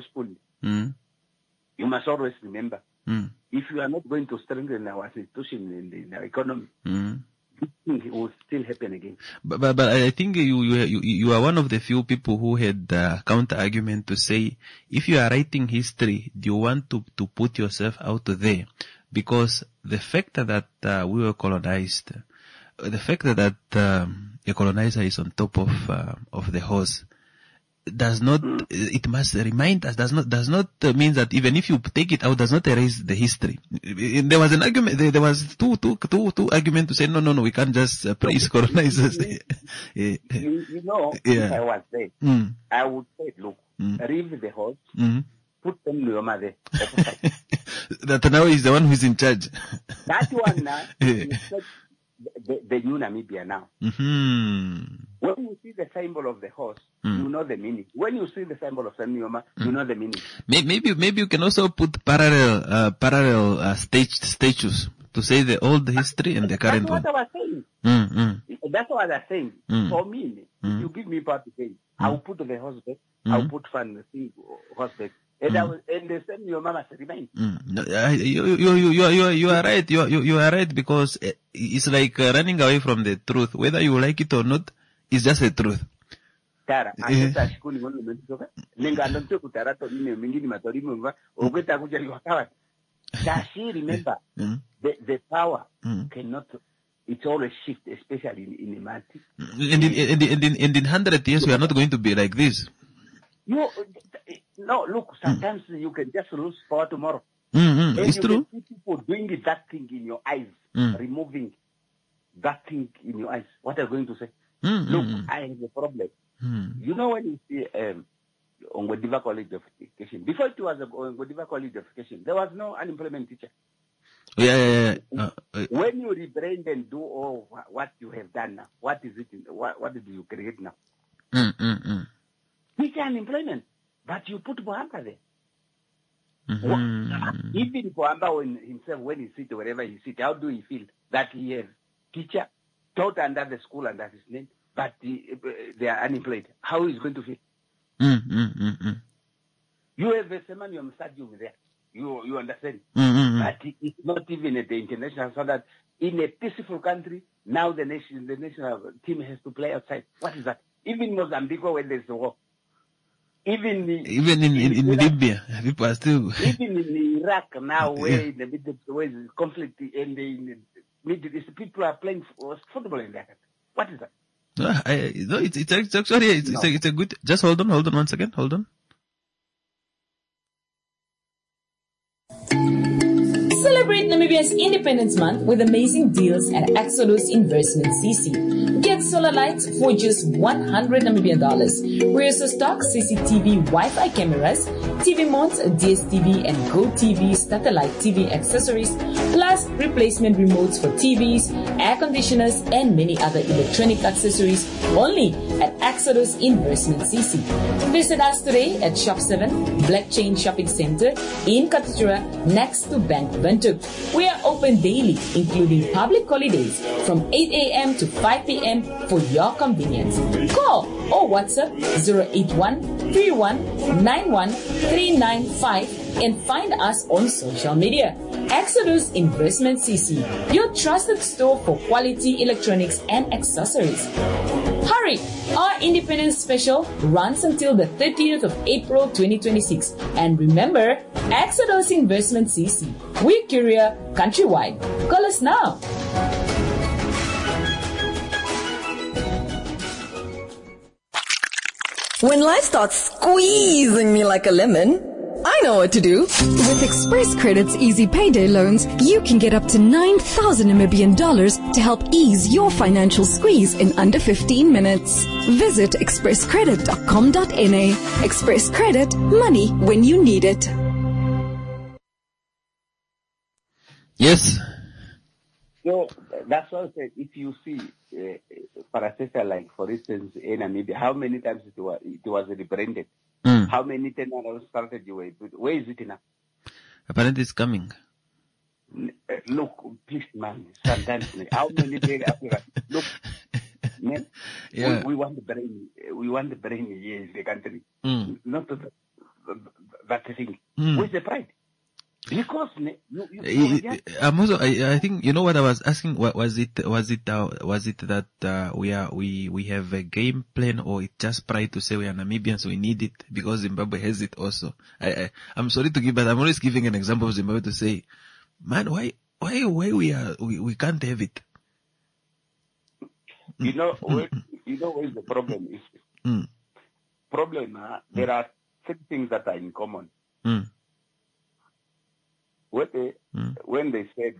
you must always remember, if you are not going to strengthen our institution in our economy, this thing will still happen again. But I think you are one of the few people who had counter argument to say, if you are writing history, do you want to put yourself out there? Because the fact that we were colonized, the fact that a colonizer is on top of the horse, does not, it must remind us, does not mean that even if you take it out, does not erase the history. There was an argument, there was two arguments to say, no, we can't just praise colonizers. If I was there, I would say, look, remove the horse, put them Nyoma there. That now is the one who is in charge. That one now, the new Namibia now. When you see the symbol of the horse, you know the meaning. When you see the symbol of Nyoma, you know the meaning. Maybe you can also put parallel statues to say the old history and the current one. That's what I was saying. That's what I was saying. For me, if you give me part to say, I will put the horseback, I will put fan horseback. And the same your mama remain. You are right. You are right, because it's like running away from the truth. Whether you like it or not, it's just the truth. Does she remember the power cannot? It's always shift, especially in the multi. And in 100 years, we are not going to be like this. No, look, sometimes you can just lose power tomorrow. It's true. See people doing that thing in your eyes, removing that thing in your eyes. What are you going to say? Look, I have a problem. You know, when you see Ongwediva College of Education, before it was Ongwediva College of Education, there was no unemployment teacher. Yeah. When you rebrand and do all what you have done now, what is it? What did you create now? Teacher unemployment. But you put Bohamba there. Even Bohamba when he sits, wherever he sits, how do he feel that he has teacher taught under the school under his name, but they are unemployed? How is he going to feel? You have a Semanium Stadium there. You understand? But it's not even at the international, so that in a peaceful country, now the national team has to play outside. What is that? Even Mozambique, when there's a war. Even in Libya, people are still. Even in Iraq now, where in the Middle East, where there's conflict, and in the Middle East, people are playing football in that. What is that? No, it's actually it's a good. Just hold on 1 second. Hold on. Celebrate Namibia Namibia's Independence Month with amazing deals at Exodus Investment CC. Get solar lights for just $100 Namibian. We also stock CCTV Wi-Fi cameras, TV mounts, DSTV and GoTV satellite TV accessories, plus replacement remotes for TVs, air conditioners, and many other electronic accessories only at Exodus Investment CC. Visit us today at Shop 7, Black Chain Shopping Center in Katutura, next to Bank Windhoek. We are open daily, including public holidays, from 8 a.m. to 5 p.m. for your convenience. Call or WhatsApp 081-3191-395 and find us on social media. Exodus Investment CC, your trusted store for quality electronics and accessories. Hurry! Our Independence Special runs until the 30th of April 2026. And remember, Exodus Investment CC. We courier countrywide. Call us now. When life starts squeezing me like a lemon, I know what to do. With Express Credit's easy payday loans, you can get up to 9,000 Namibian dollars to help ease your financial squeeze in under 15 minutes. Visit expresscredit.com.na. Express Credit, money when you need it. Yes. So that's what I said. If you see Paracesa, like for instance, in Namibia, how many times it was rebranded? How many turnaround strategy were it? Where is it now? Apparently it's coming. Look, please, man. Sometimes, how many days after? Look, man. Yeah. We want the brain. We want the brain here in the country. Not that thing. Where's the pride? Because I'm also, I think, you know what I was asking, was it that we have a game plan, or it just pride to say we are Namibians, we need it because Zimbabwe has it also? I'm sorry to give, but I'm always giving an example of Zimbabwe to say, man, why we can't have it? You know where is the problem is? There are certain things that are in common. When they said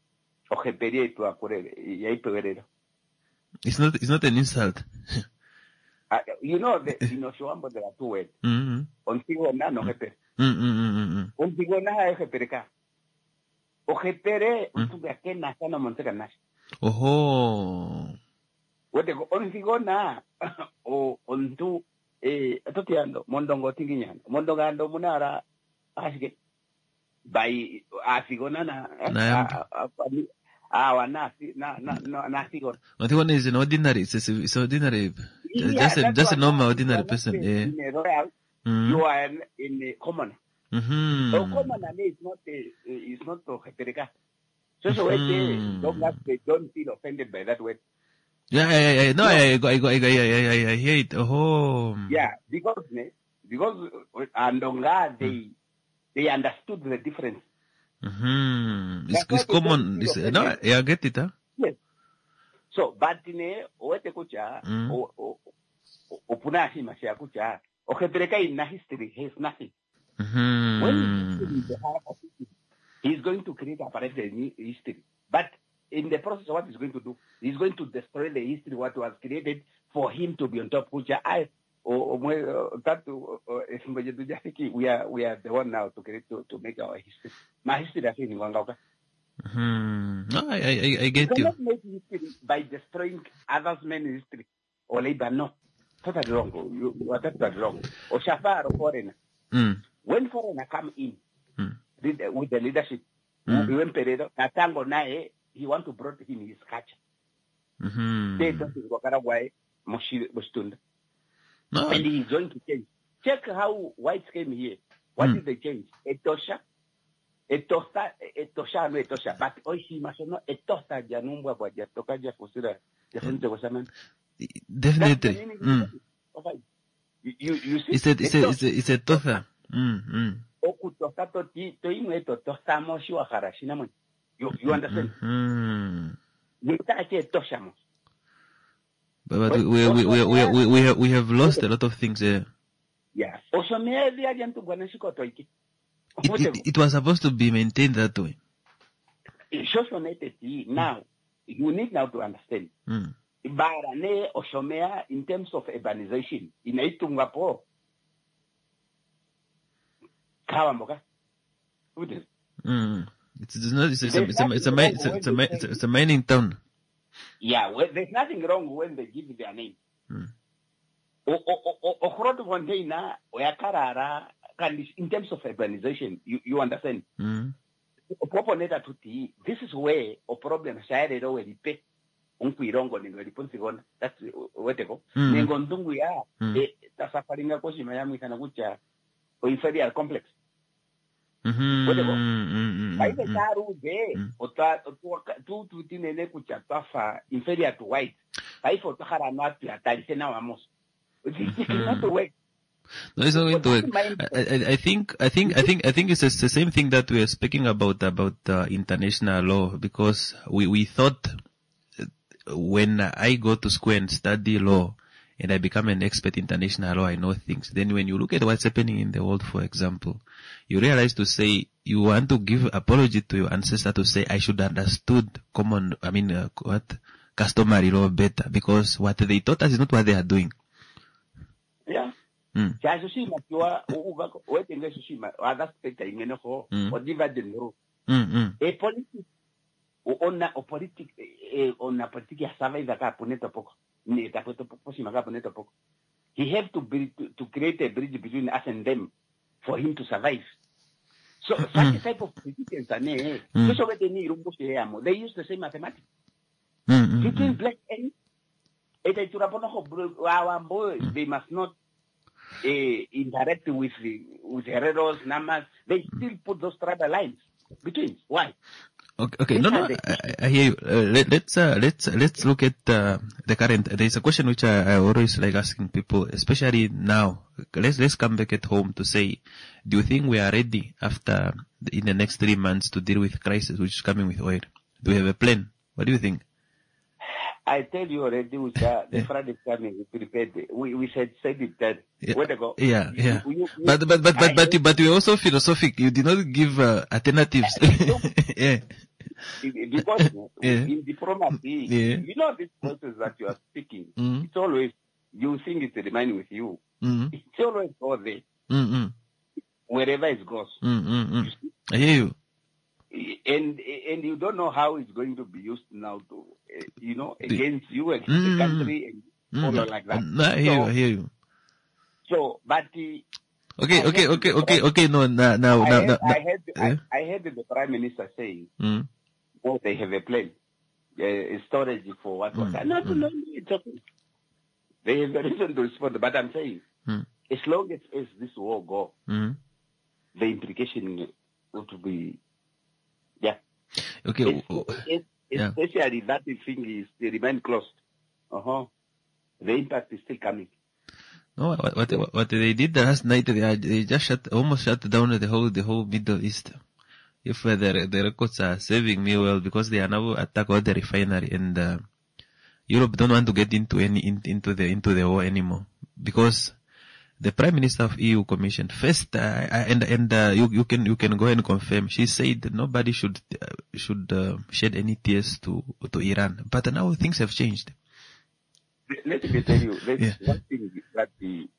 it's not an insult. You know, in Oshuambo there are two words. Ontigona no hepere. Ontigona hepereka. Ohepere utugakena sana monteka nash. Oho. Wete ontigona o ontu atotiando mondongo tinginyana. Mondongando munara ashike. By Asigona Nasigona. One is an ordinary, it's ordinary, just a normal ordinary person. In a royal, you are in a common. So common is not to Hepereka. So they don't feel offended by that word. Yeah. No, I hear it. Oh. Yeah, because Andonga they understood the difference. It's common. No, I get it, huh? Yes. So, but oete kucha, opuna hima shia kucha, okepereka in na history, he has nothing. When he's going to create apparently a new history. But in the process of what he's going to do, he's going to destroy the history what was created for him to be on top. We are the one now to create to make our history. My history is in Wangauka. No, I get you. You cannot make history by destroying others' men's history or labor. No, totally wrong. You are totally wrong. Or Shafar or foreigner. When foreigner come in with the leadership, when Peredo, Natango Nae, he want to bring him his culture. They don't go away. Moshund. No. And he is going to change. Check how whites came here. What is the change? Etosha, but oishi masono etosa janumba kwa jatoka jafusira jafunte wasaman. Definitely. You see? It's a tosa. Oku tosa to inu tosa moshi wa harashina mon. You understand? You take etosha mo. But we have lost a lot of things there. Yeah. It was supposed to be maintained that way. Now, you need now to understand. Barane Oshomea, in terms of urbanization, in Aitungapo, Kawamoka. It's a mining town. Yeah, well, there's nothing wrong when they give their name. In terms of urbanization, you understand? This is where a problem is already paid. That's where they go. Nengondungu ya, tasafaringa koshi mayami kana kucha, o inferior complex. Baita taru de, tu tinene kucha tafa inferior to white. Baifo tahara nati ataisena wamos. It's not the way. No, it's not going to work. I think it's the same thing that we are speaking about international law, because we thought when I go to school and study law and I become an expert in international law, I know things. Then when you look at what's happening in the world, for example, you realize to say you want to give apology to your ancestor to say I should understood customary law better, because what they taught us is not what they are doing. Yeah. Jasushima kiwa wetenga sushima other specta ingeneko or dividend rule. A politics on a politic on a particular survey that poneta poko. He have to create a bridge between us and them for him to survive. So such a type of politicians are they use the same mathematics. Between black and they must not interact with heroes, namas. They still put those tribal lines between. Why? Okay. No. I hear you. Let's look at the current. There is a question which I always like asking people, especially now. Let's come back at home to say, do you think we are ready in the next 3 months to deal with crisis which is coming with oil? Do we have a plan? What do you think? I tell you already, the Friday coming, we prepared. We said it that. Where to go? Yeah. But you also philosophic. You did not give alternatives. Yeah. Because in diplomacy, you know this process that you are speaking. It's always you think it's remaining with you. It's always all there. Wherever it goes. I hear you. And you don't know how it's going to be used now to against you, against the country, and all like that. I hear you. So, but okay. No, now. I heard the Prime Minister saying, they have a plan, a storage for what was that. No, it's okay. They have a reason to respond, but I'm saying, as long as this war go, the implication ought to be. Yeah. Okay. Especially that thing is they remain closed. The impact is still coming. No, what they did last night, they just almost shut down the whole Middle East. If the records are serving me well, because they are now attack all the refinery, and Europe don't want to get into the war anymore, because the Prime Minister of EU Commission first, you can go and confirm. She said that nobody should shed any tears to Iran. But now things have changed. Let me tell you, there's one thing that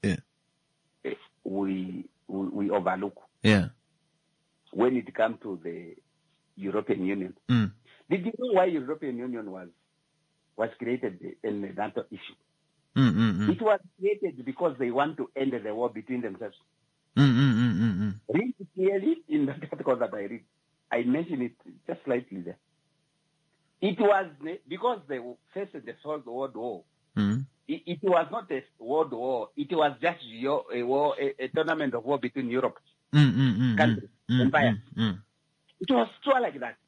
we overlook. Yeah. When it comes to the European Union. Did you know why European Union was created in the NATO issue? It was created because they want to end the war between themselves. Read clearly in the article that I read. I mentioned it just slightly there. It was because they faced the First World War. It was not a world war. It was just a tournament of war between Europe, countries, empires. It was so like that.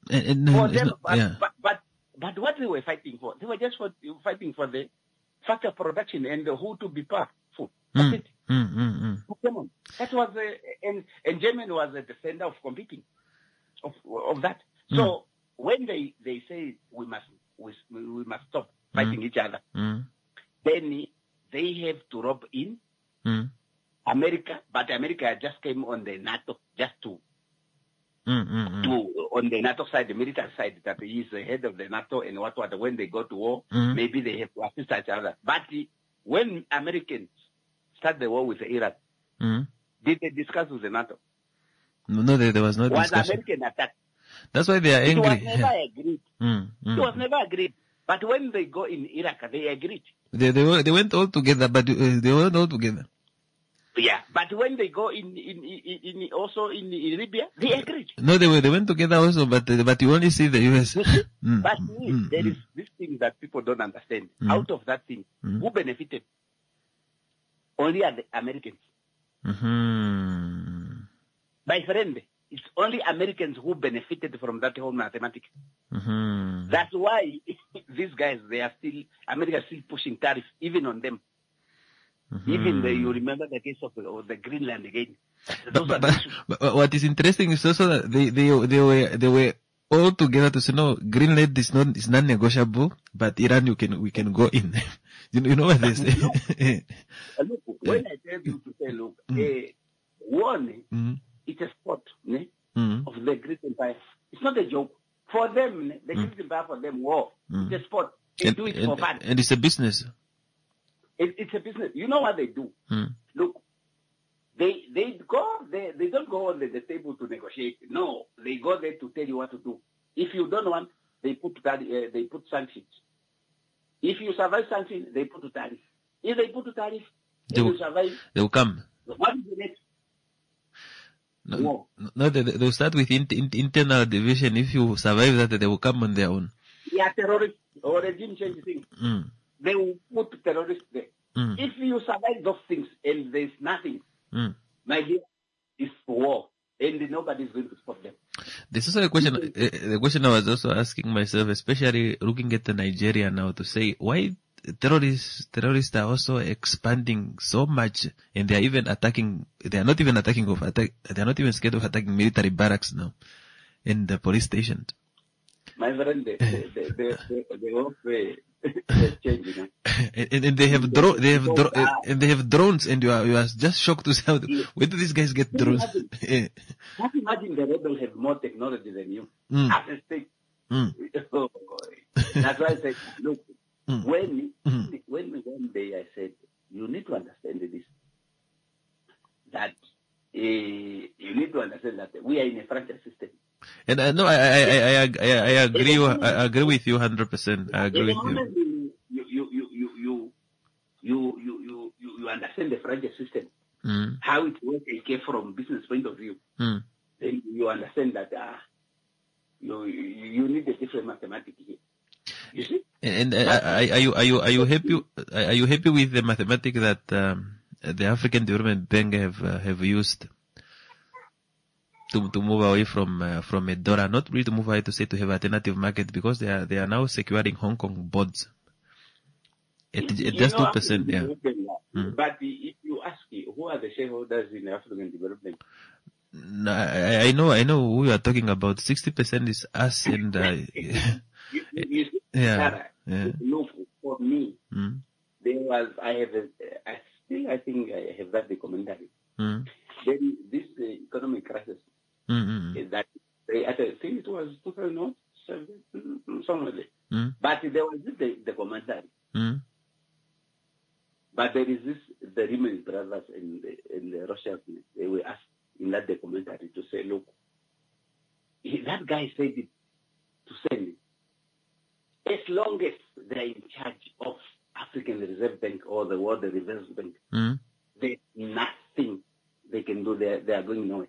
But what they were fighting for, they were just fighting for the factor production and who to be powerful. That's it. Come on. That was and Germany was at the center of competing of that. So when they say we must stop fighting each other, then they have to rope in America, but America just came on the NATO just to on the NATO side, the military side, that he is the head of the NATO and what when they go to war, maybe they have to assist each other. But when Americans start the war with Iraq, did they discuss with the NATO? No, there was no discussion. Was American attack? That's why they are angry. It was never agreed. It was never agreed. But when they go in Iraq, they agreed. They went all together, but they weren't all together. Yeah, but when they go in Libya, they agreed. No, they went together also, but you only see the US. But there is this thing that people don't understand. Out of that thing, who benefited? Only are the Americans. My friend, it's only Americans who benefited from that whole mathematics. That's why these guys, America is still pushing tariffs even on them. Even you remember the case of the Greenland again. But what is interesting is also that they were all together to say, no, Greenland is non-negotiable, but Iran we can go in. you know what they say? Look, when I tell you to say, look, one, it's a sport of the Greek Empire. It's not a joke. For them, the Greek Empire, for them, war. It's a sport. They do it for fun. And it's a business. It's a business. You know what they do? Look, they don't go on the table to negotiate. No, they go there to tell you what to do. If you don't want, they put sanctions. If you survive sanctions, they put tariff. If they put tariff, you survive. They will come. What is the next? No, they'll start with internal division. If you survive that, they will come on their own. Yeah, terrorists or regime change things. They will put terrorists there. If you survive those things and there's nothing, my dear, it's war, and nobody's going to stop them. This is a question. The question I was also asking myself, especially looking at Nigeria now, to say why terrorists are also expanding so much, and they are even attacking. They are not even They are not even scared of attacking military barracks now, and the police stations. My friend, they all changing. And they have drones, and you are just shocked to say, where do these guys get drones? Can't imagine the rebels have more technology than you. As a state. That's why I said, look, when one day I said, you need to understand this, that you need to understand that we are in a franchise system. And no, I agree. I agree with you 100%. I agree with you. You understand the franchise system, how it works, okay, from business point of view. Then you understand that you need a different mathematics here. You see? And are you happy? Are you happy with the mathematics that the African Development Bank have used to move away from a dollar, not really to move away, to say to have alternative market, because they are now securing Hong Kong bonds at just 2%. Yeah. But if you ask who are the shareholders in the African Development? No, I know who you are talking about. 60% is us, and you see, Sarah, look, for me, there was I think I have that the commentary. Then this economic crisis. That I think it was 2007, somewhere there. But there was the commentary. But there is the Riemann brothers and the Russians, they were asked in that documentary to say, look, that guy said it to send it. As long as they're in charge of African Reserve Bank or the World Reserve Bank, there's nothing they can do. They are going nowhere.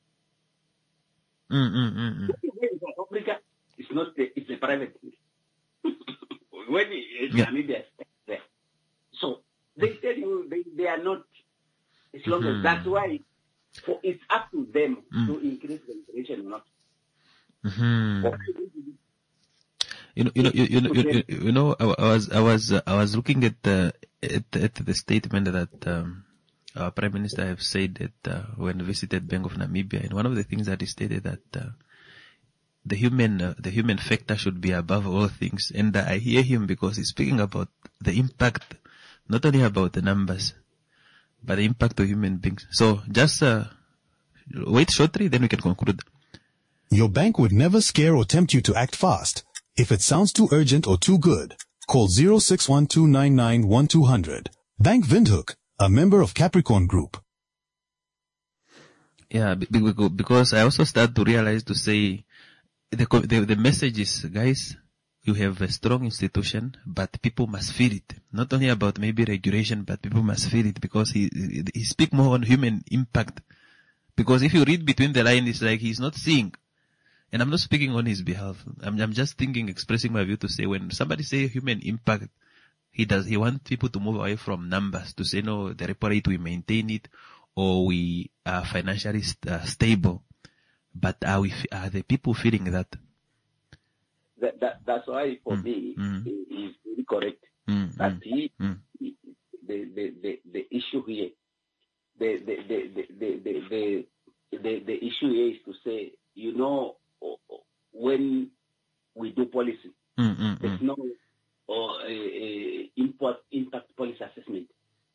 Africa, it's a private thing. When Namibia is there. So they tell you they are not, as long as that's why it's up to them to increase the inflation or not. You know, I was looking at the statement that our Prime Minister have said that when visited Bank of Namibia, and one of the things that he stated that the human factor should be above all things. And I hear him because he's speaking about the impact, not only about the numbers, but the impact of human beings. So just wait shortly, then we can conclude. Your bank would never scare or tempt you to act fast. If it sounds too urgent or too good, call 0612991200. Bank Windhoek, a member of Capricorn Group. Yeah, because I also start to realize to say the message is, guys, you have a strong institution, but people must feel it. Not only about maybe regulation, but people must feel it, because he speak more on human impact. Because if you read between the lines, it's like he's not seeing. And I'm not speaking on his behalf. I'm just expressing my view to say, when somebody say human impact, he wants people to move away from numbers, to say, no, the repo rate, we maintain it, or we are financially stable. But are the people feeling that? That's why, for me, he's really correct. That the issue here, the issue here is to say, when we do policy, there's no impact policy assessment.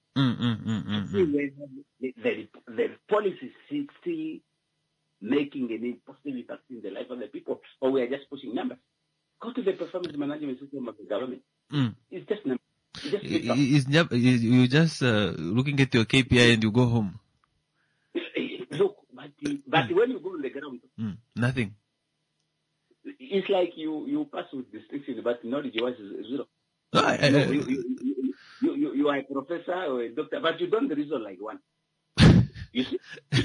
The policy is still making an positive impact in the life of the people, or we are just pushing numbers. Go to the performance management system of the government. It's just numbers. You just looking at your KPI and you go home. Look, but when you go on the ground, nothing. It's like you pass with distinction, but knowledge-wise is zero. You are a professor or a doctor, but you don't reason like one. You see?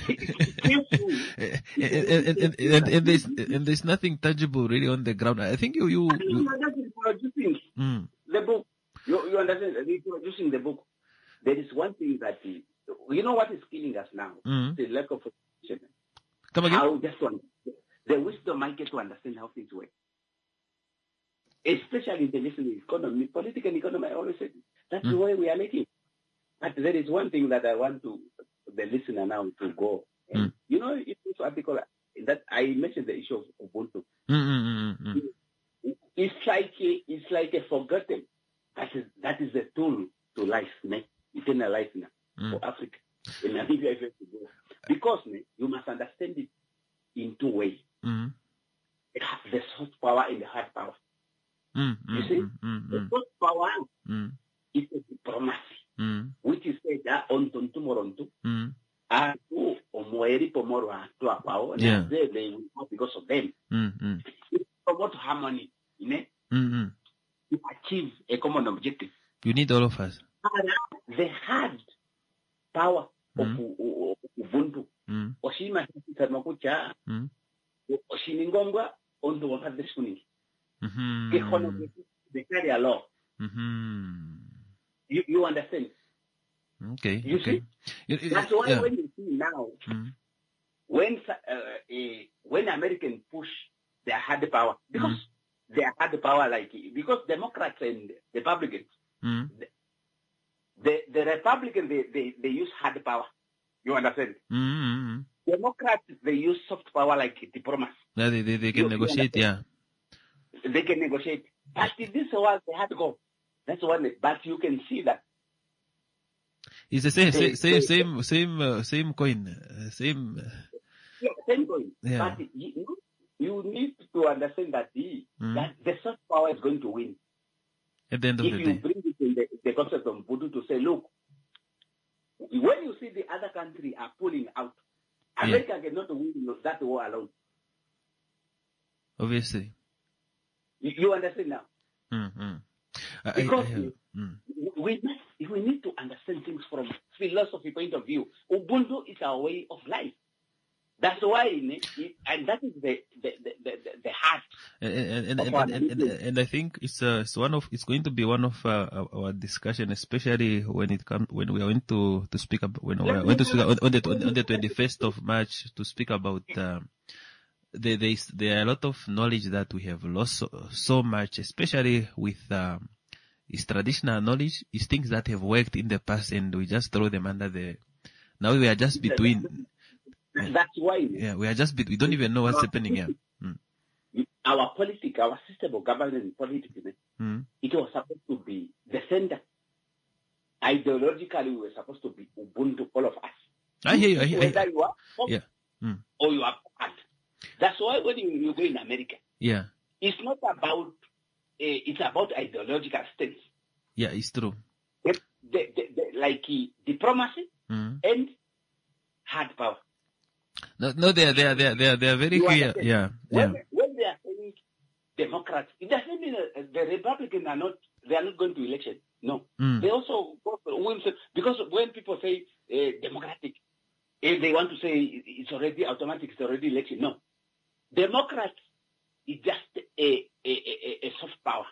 and there's nothing tangible really on the ground. I think you producing the book. You understand? Reproducing the book. There is one thing that what is killing us now? The lack of education. Come again? The wisdom I get to understand how things work. Especially in the national economy, political economy, I always say that's the way we are making. But there is one thing that I want the listener now to go. And in this article that I mentioned, the issue of Ubuntu. It's like a forgotten. That is the tool to life, eternal life now for Africa. In Namibia, because you must understand it in two ways. It has the soft power and the hard power. You see, the soft power is a diplomacy, which is said that on Tontumorontu, Atu Omoeri Pomoro to a power, and they will not because of them. It's about harmony, to achieve a common objective. You need all of us. The hard power of Ubuntu, Oshima Samakucha, Oshiningongwa, on the one this morning. They carry a law. You understand? Okay. You see? That's why when you see now, when Americans push their hard power, because they had the power because Democrats and Republicans, the Republicans, they use hard power. You understand? Democrats, they use soft power like diplomacy. Yeah, they can negotiate, They can negotiate. But in this world, they had to go. That's one. But you can see that. It's the same coin. Same coin. Yeah. But you need to understand that that the soft power is going to win. At the end of the day. If you bring it in the concept of Voodoo to say, look, when you see the other country are pulling out, America cannot win that war alone. Obviously. You understand now? Because we need to understand things from philosophy point of view. Ubuntu is our way of life. That's why, and that is the heart. And I think it's going to be one of our discussion, especially when we are going to speak about on the 21st of March to speak about. There are a lot of knowledge that we have lost so much, especially with its traditional knowledge, is things that have worked in the past, and we just throw them under the. Now we are just between. That's why. Yeah, we are just we don't even know what's happening here. Our politics, our system of government politics, it was supposed to be the center. Ideologically, we were supposed to be Ubuntu, all of us. I hear you. Whether you are or you are part. That's why when you go in America, Yeah. it's not about, it's about ideological stance. Yeah, it's true. Like diplomacy and hard power. No, they are very clear. Yeah. When they are saying Democrats, it doesn't mean the Republicans they are not going to election. No. They also go for women, because when people say Democratic, they want to say it's already automatic, it's already election. No. Democrats is just a soft power.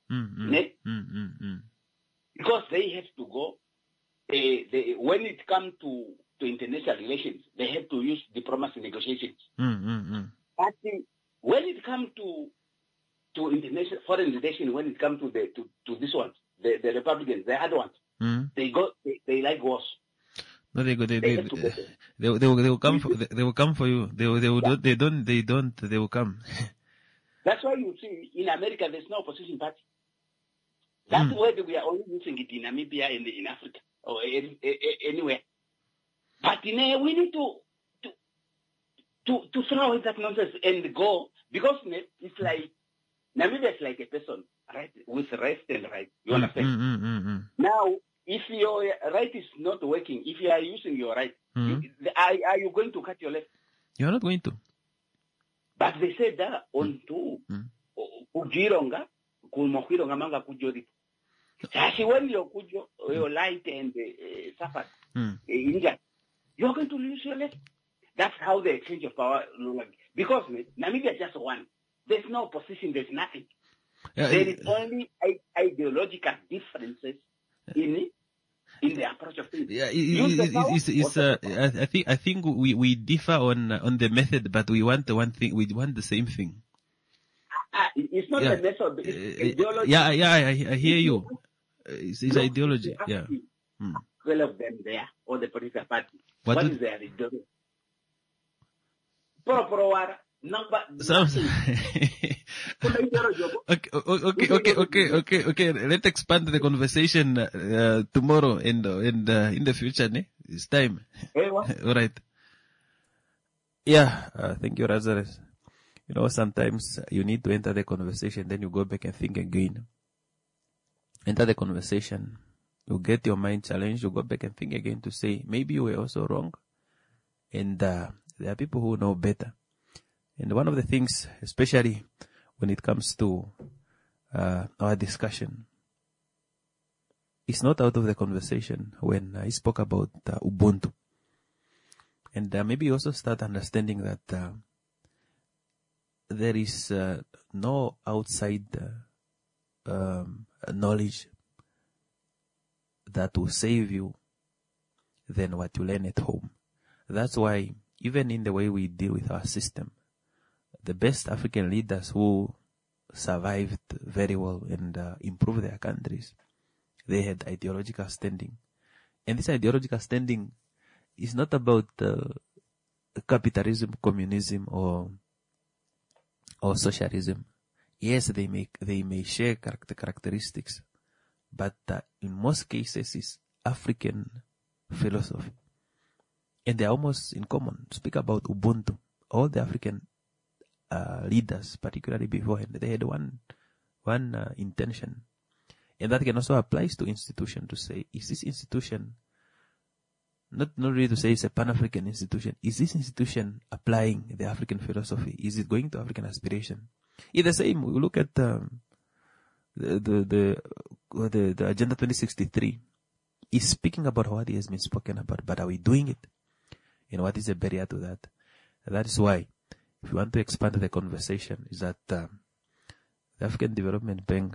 Because they have to go, when it comes to international relations, they have to use diplomacy negotiations. But when it comes to international foreign relations, when it comes to this one, the Republicans, the other ones, they like wars. No, they will come for you. They will come. That's why you see in America there's no opposition party. That's why we are only using it in Namibia and in Africa or anywhere. But we need to throw away that nonsense and go, because it's like Namibia is like a person, right, with left and right. You understand? Now, if your right is not working, if you are using your right, are you going to cut your left? You are not going to. But they said that on to kujironga kumokironga manga kujori. Actually, when your light and suffer injured, you are going to lose your left. That's how the exchange of power look like. Because Namibia is just one. There's no opposition. There's nothing. There is only ideological differences in the approach of things. Yeah, I think we differ on the method, but we want the one thing. We want the same thing. It's not the method. It's ideology. I hear you. It's ideology. Yeah. 12 of them there, or the political party. What is their ideology? Okay. Let's expand the conversation tomorrow and in the future. It's time. All right. Yeah. Thank you, Lazarus. You know, sometimes you need to enter the conversation, then you go back and think again. Enter the conversation. You get your mind challenged. You go back and think again to say, maybe you were also wrong. And there are people who know better. And one of the things, especially when it comes to our discussion, it's not out of the conversation when I spoke about Ubuntu. And maybe you also start understanding that there is no outside knowledge that will save you than what you learn at home. That's why even in the way we deal with our system, the best African leaders who survived very well and improved their countries, they had ideological standing. And this ideological standing is not about capitalism, communism, or socialism. Yes, they may share characteristics, but in most cases it's African philosophy. And they're almost in common. Speak about Ubuntu. All the African leaders, particularly beforehand, they had one intention. And that can also apply to institution to say, is this institution, not really to say it's a Pan-African institution, is this institution applying the African philosophy? Is it going to African aspiration? It's the same. We look at the Agenda 2063. It's speaking about what has been spoken about, but are we doing it? And what is the barrier to that? That is why, if you want to expand the conversation, is that the African Development Bank,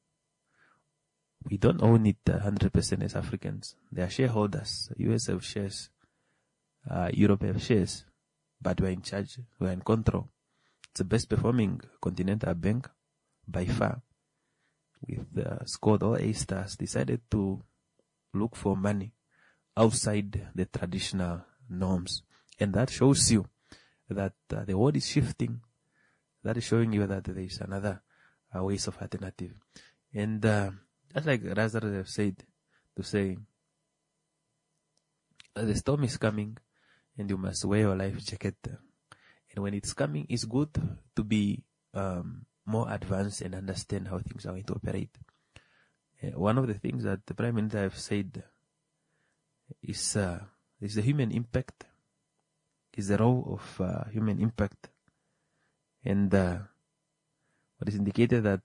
we don't own it 100% as Africans. They are shareholders. US have shares, Europe have shares, but we're in charge, we're in control. It's the best performing continental bank by far. With scored all A stars, decided to look for money outside the traditional norms. And that shows you that the world is shifting. That is showing you that there is another ways of alternative. And just like Lazarus said, to say, the storm is coming and you must wear your life jacket. And when it's coming, it's good to be more advanced and understand how things are going to operate. One of the things that the Prime Minister have said is the human impact, is the role of human impact. And what is indicated that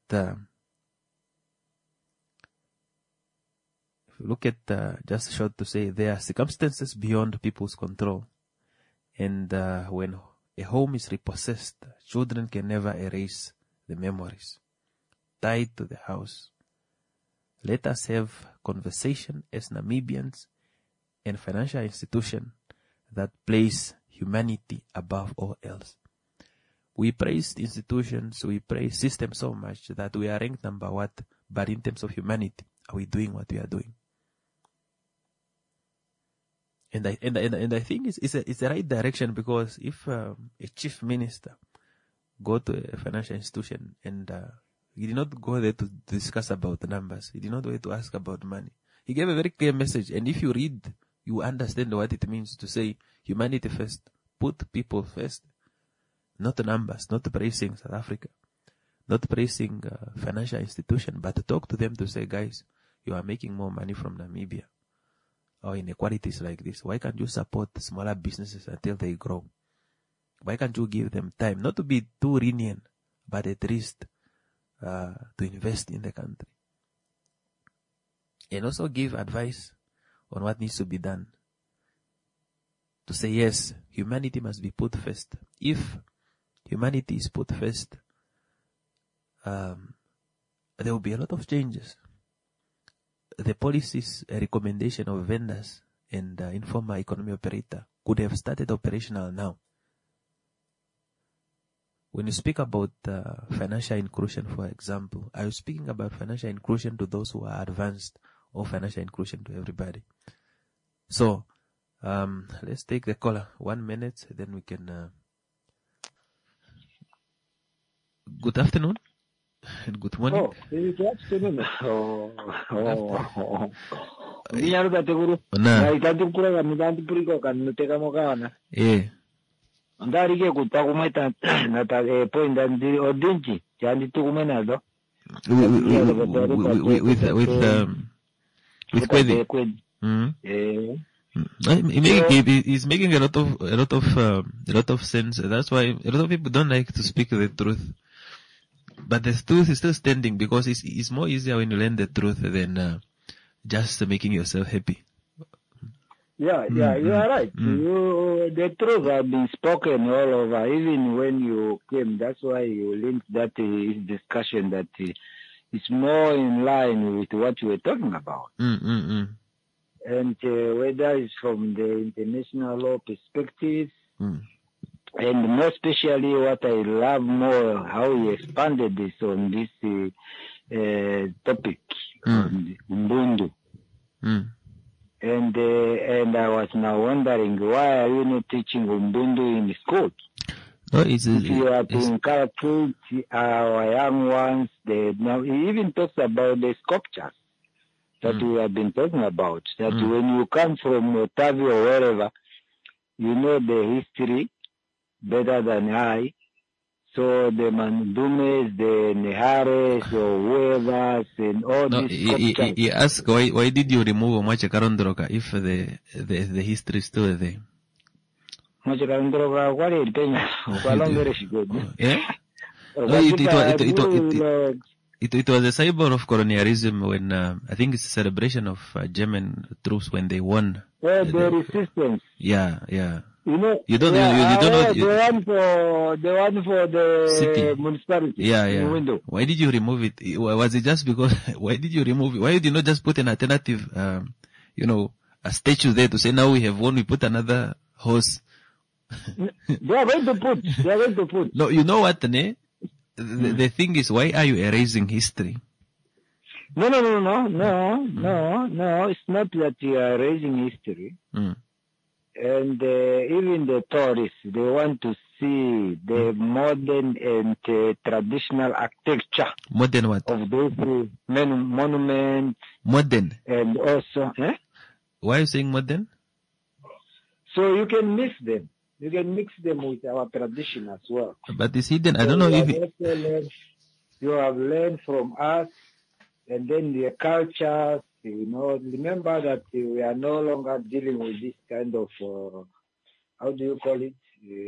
if you look at just short to say, there are circumstances beyond people's control. And when a home is repossessed, children can never erase the memories tied to the house. Let us have conversation as Namibians and financial institution that place humanity above all else. We praise institutions, we praise systems so much that we are ranked number one, but in terms of humanity, are we doing what we are doing? And I think it's the right direction, because if a chief minister go to a financial institution and he did not go there to discuss about the numbers, he did not go there to ask about money. He gave a very clear message, and if you read, you understand what it means to say humanity first, put people first, not the numbers, not praising South Africa, not praising financial institution, but to talk to them to say, guys, you are making more money from Namibia. Or inequalities like this, why can't you support smaller businesses until they grow? Why can't you give them time, not to be too lenient, but at least to invest in the country? And also give advice on what needs to be done. To say, yes, humanity must be put first. If humanity is put first, there will be a lot of changes. The policies, a recommendation of vendors and informal economy operator could have started operational now. When you speak about financial inclusion, for example, are you speaking about financial inclusion to those who are advanced, or financial inclusion to everybody? So, let's take the caller. 1 minute, then we can... Good afternoon. And good morning. Good afternoon. Ndarike kutakumeta nata point ndi odinchi chandi tukumena do with Kwedi. He's making a lot of sense. That's why a lot of people don't like to speak the truth. But the truth is still standing, because it's more easier when you learn the truth than just making yourself happy. Yeah, you are right. The truth has been spoken all over, even when you came. That's why you linked that discussion that is more in line with what you were talking about. And whether it's from the international law perspective, and more especially what I love more, how he expanded this on this topic, on Ubuntu. And I was now wondering, why are you not teaching Ubuntu in school? No, if you are to inculcate our young ones, now he even talks about the sculptures that we have been talking about, that when you come from Otavio or wherever, you know the history better than I. So the Mandumes, the Nehares, or whoever, and all these sculptures. He asked, why did you remove Omache Karondroka if the history is still there? Omache Karondroka, what is it? Yeah? It was a symbol of colonialism when, I think it's a celebration of German troops when they won. Yeah, the resistance. Yeah. You know, you don't know the one for the city municipality. Yeah. Window. Why did you remove it? Was it just because? Why did you remove it? Why did you not just put an alternative? A statue there to say now we have won. We put another horse. They are going to put. No, you know what, ne? The thing is, why are you erasing history? No. It's not that you are erasing history. And even the tourists, they want to see the modern and traditional architecture. Modern what? Of those monuments. Modern. And also, Why are you saying modern? So you can mix them. You can mix them with our tradition as well. But it's hidden. I don't know if you have learned from us, and then the cultures. Remember that we are no longer dealing with this kind of how do you call it?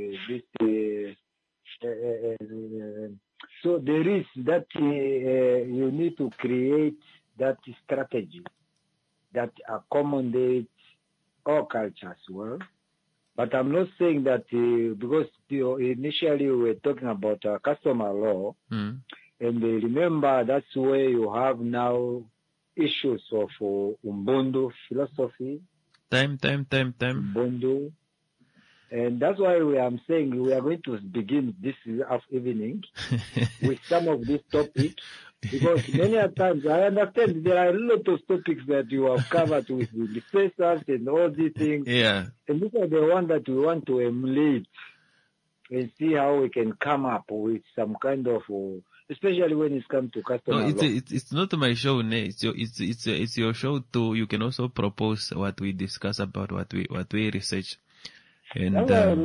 So there is that you need to create that strategy that accommodates all cultures well. But I'm not saying that because initially we were talking about customer law, and remember that's where you have now issues of Ubuntu philosophy. Time. Ubuntu. And that's why I'm saying we are going to begin this evening with some of these topics, because many times I understand there are a lot of topics that you have covered with the professors and all these things. Yeah. And these are the ones that we want to emulate and see how we can come up with some kind of, especially when it comes to customer law. It's not my show, ne? It's your show too. You can also propose what we discuss about, what we research. And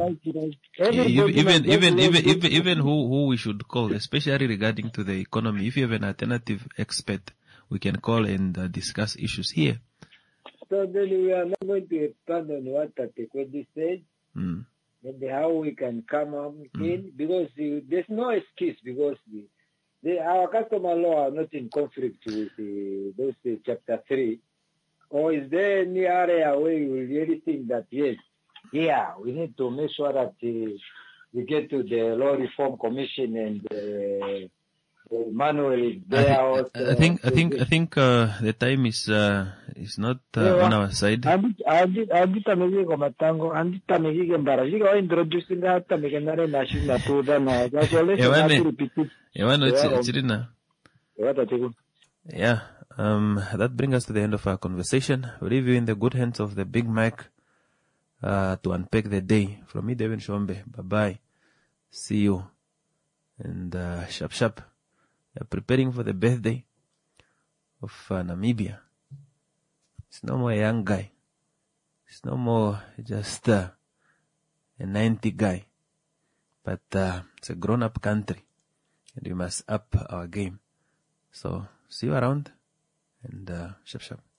even who we should call, especially regarding to the economy. If you have an alternative expert, we can call and discuss issues here. So then we are not going to expand on what Tatekwedi said, and how we can come up in, because there's no excuse, because our customer law are not in conflict with those chapter 3. Or is there any area where you really think that yes, we need to make sure that we get to the Law Reform Commission and Manuel is there. I think the time is not on our side. Yeah. That brings us to the end of our conversation. We leave you in the good hands of the Big Mac to unpack the day. From me, Devin Shombe. Bye-bye. See you. And sharp. We are preparing for the birthday of Namibia. It's no more a young guy. It's no more just a 90 guy. But it's a grown-up country. And we must up our game. So, see you around. And sharp.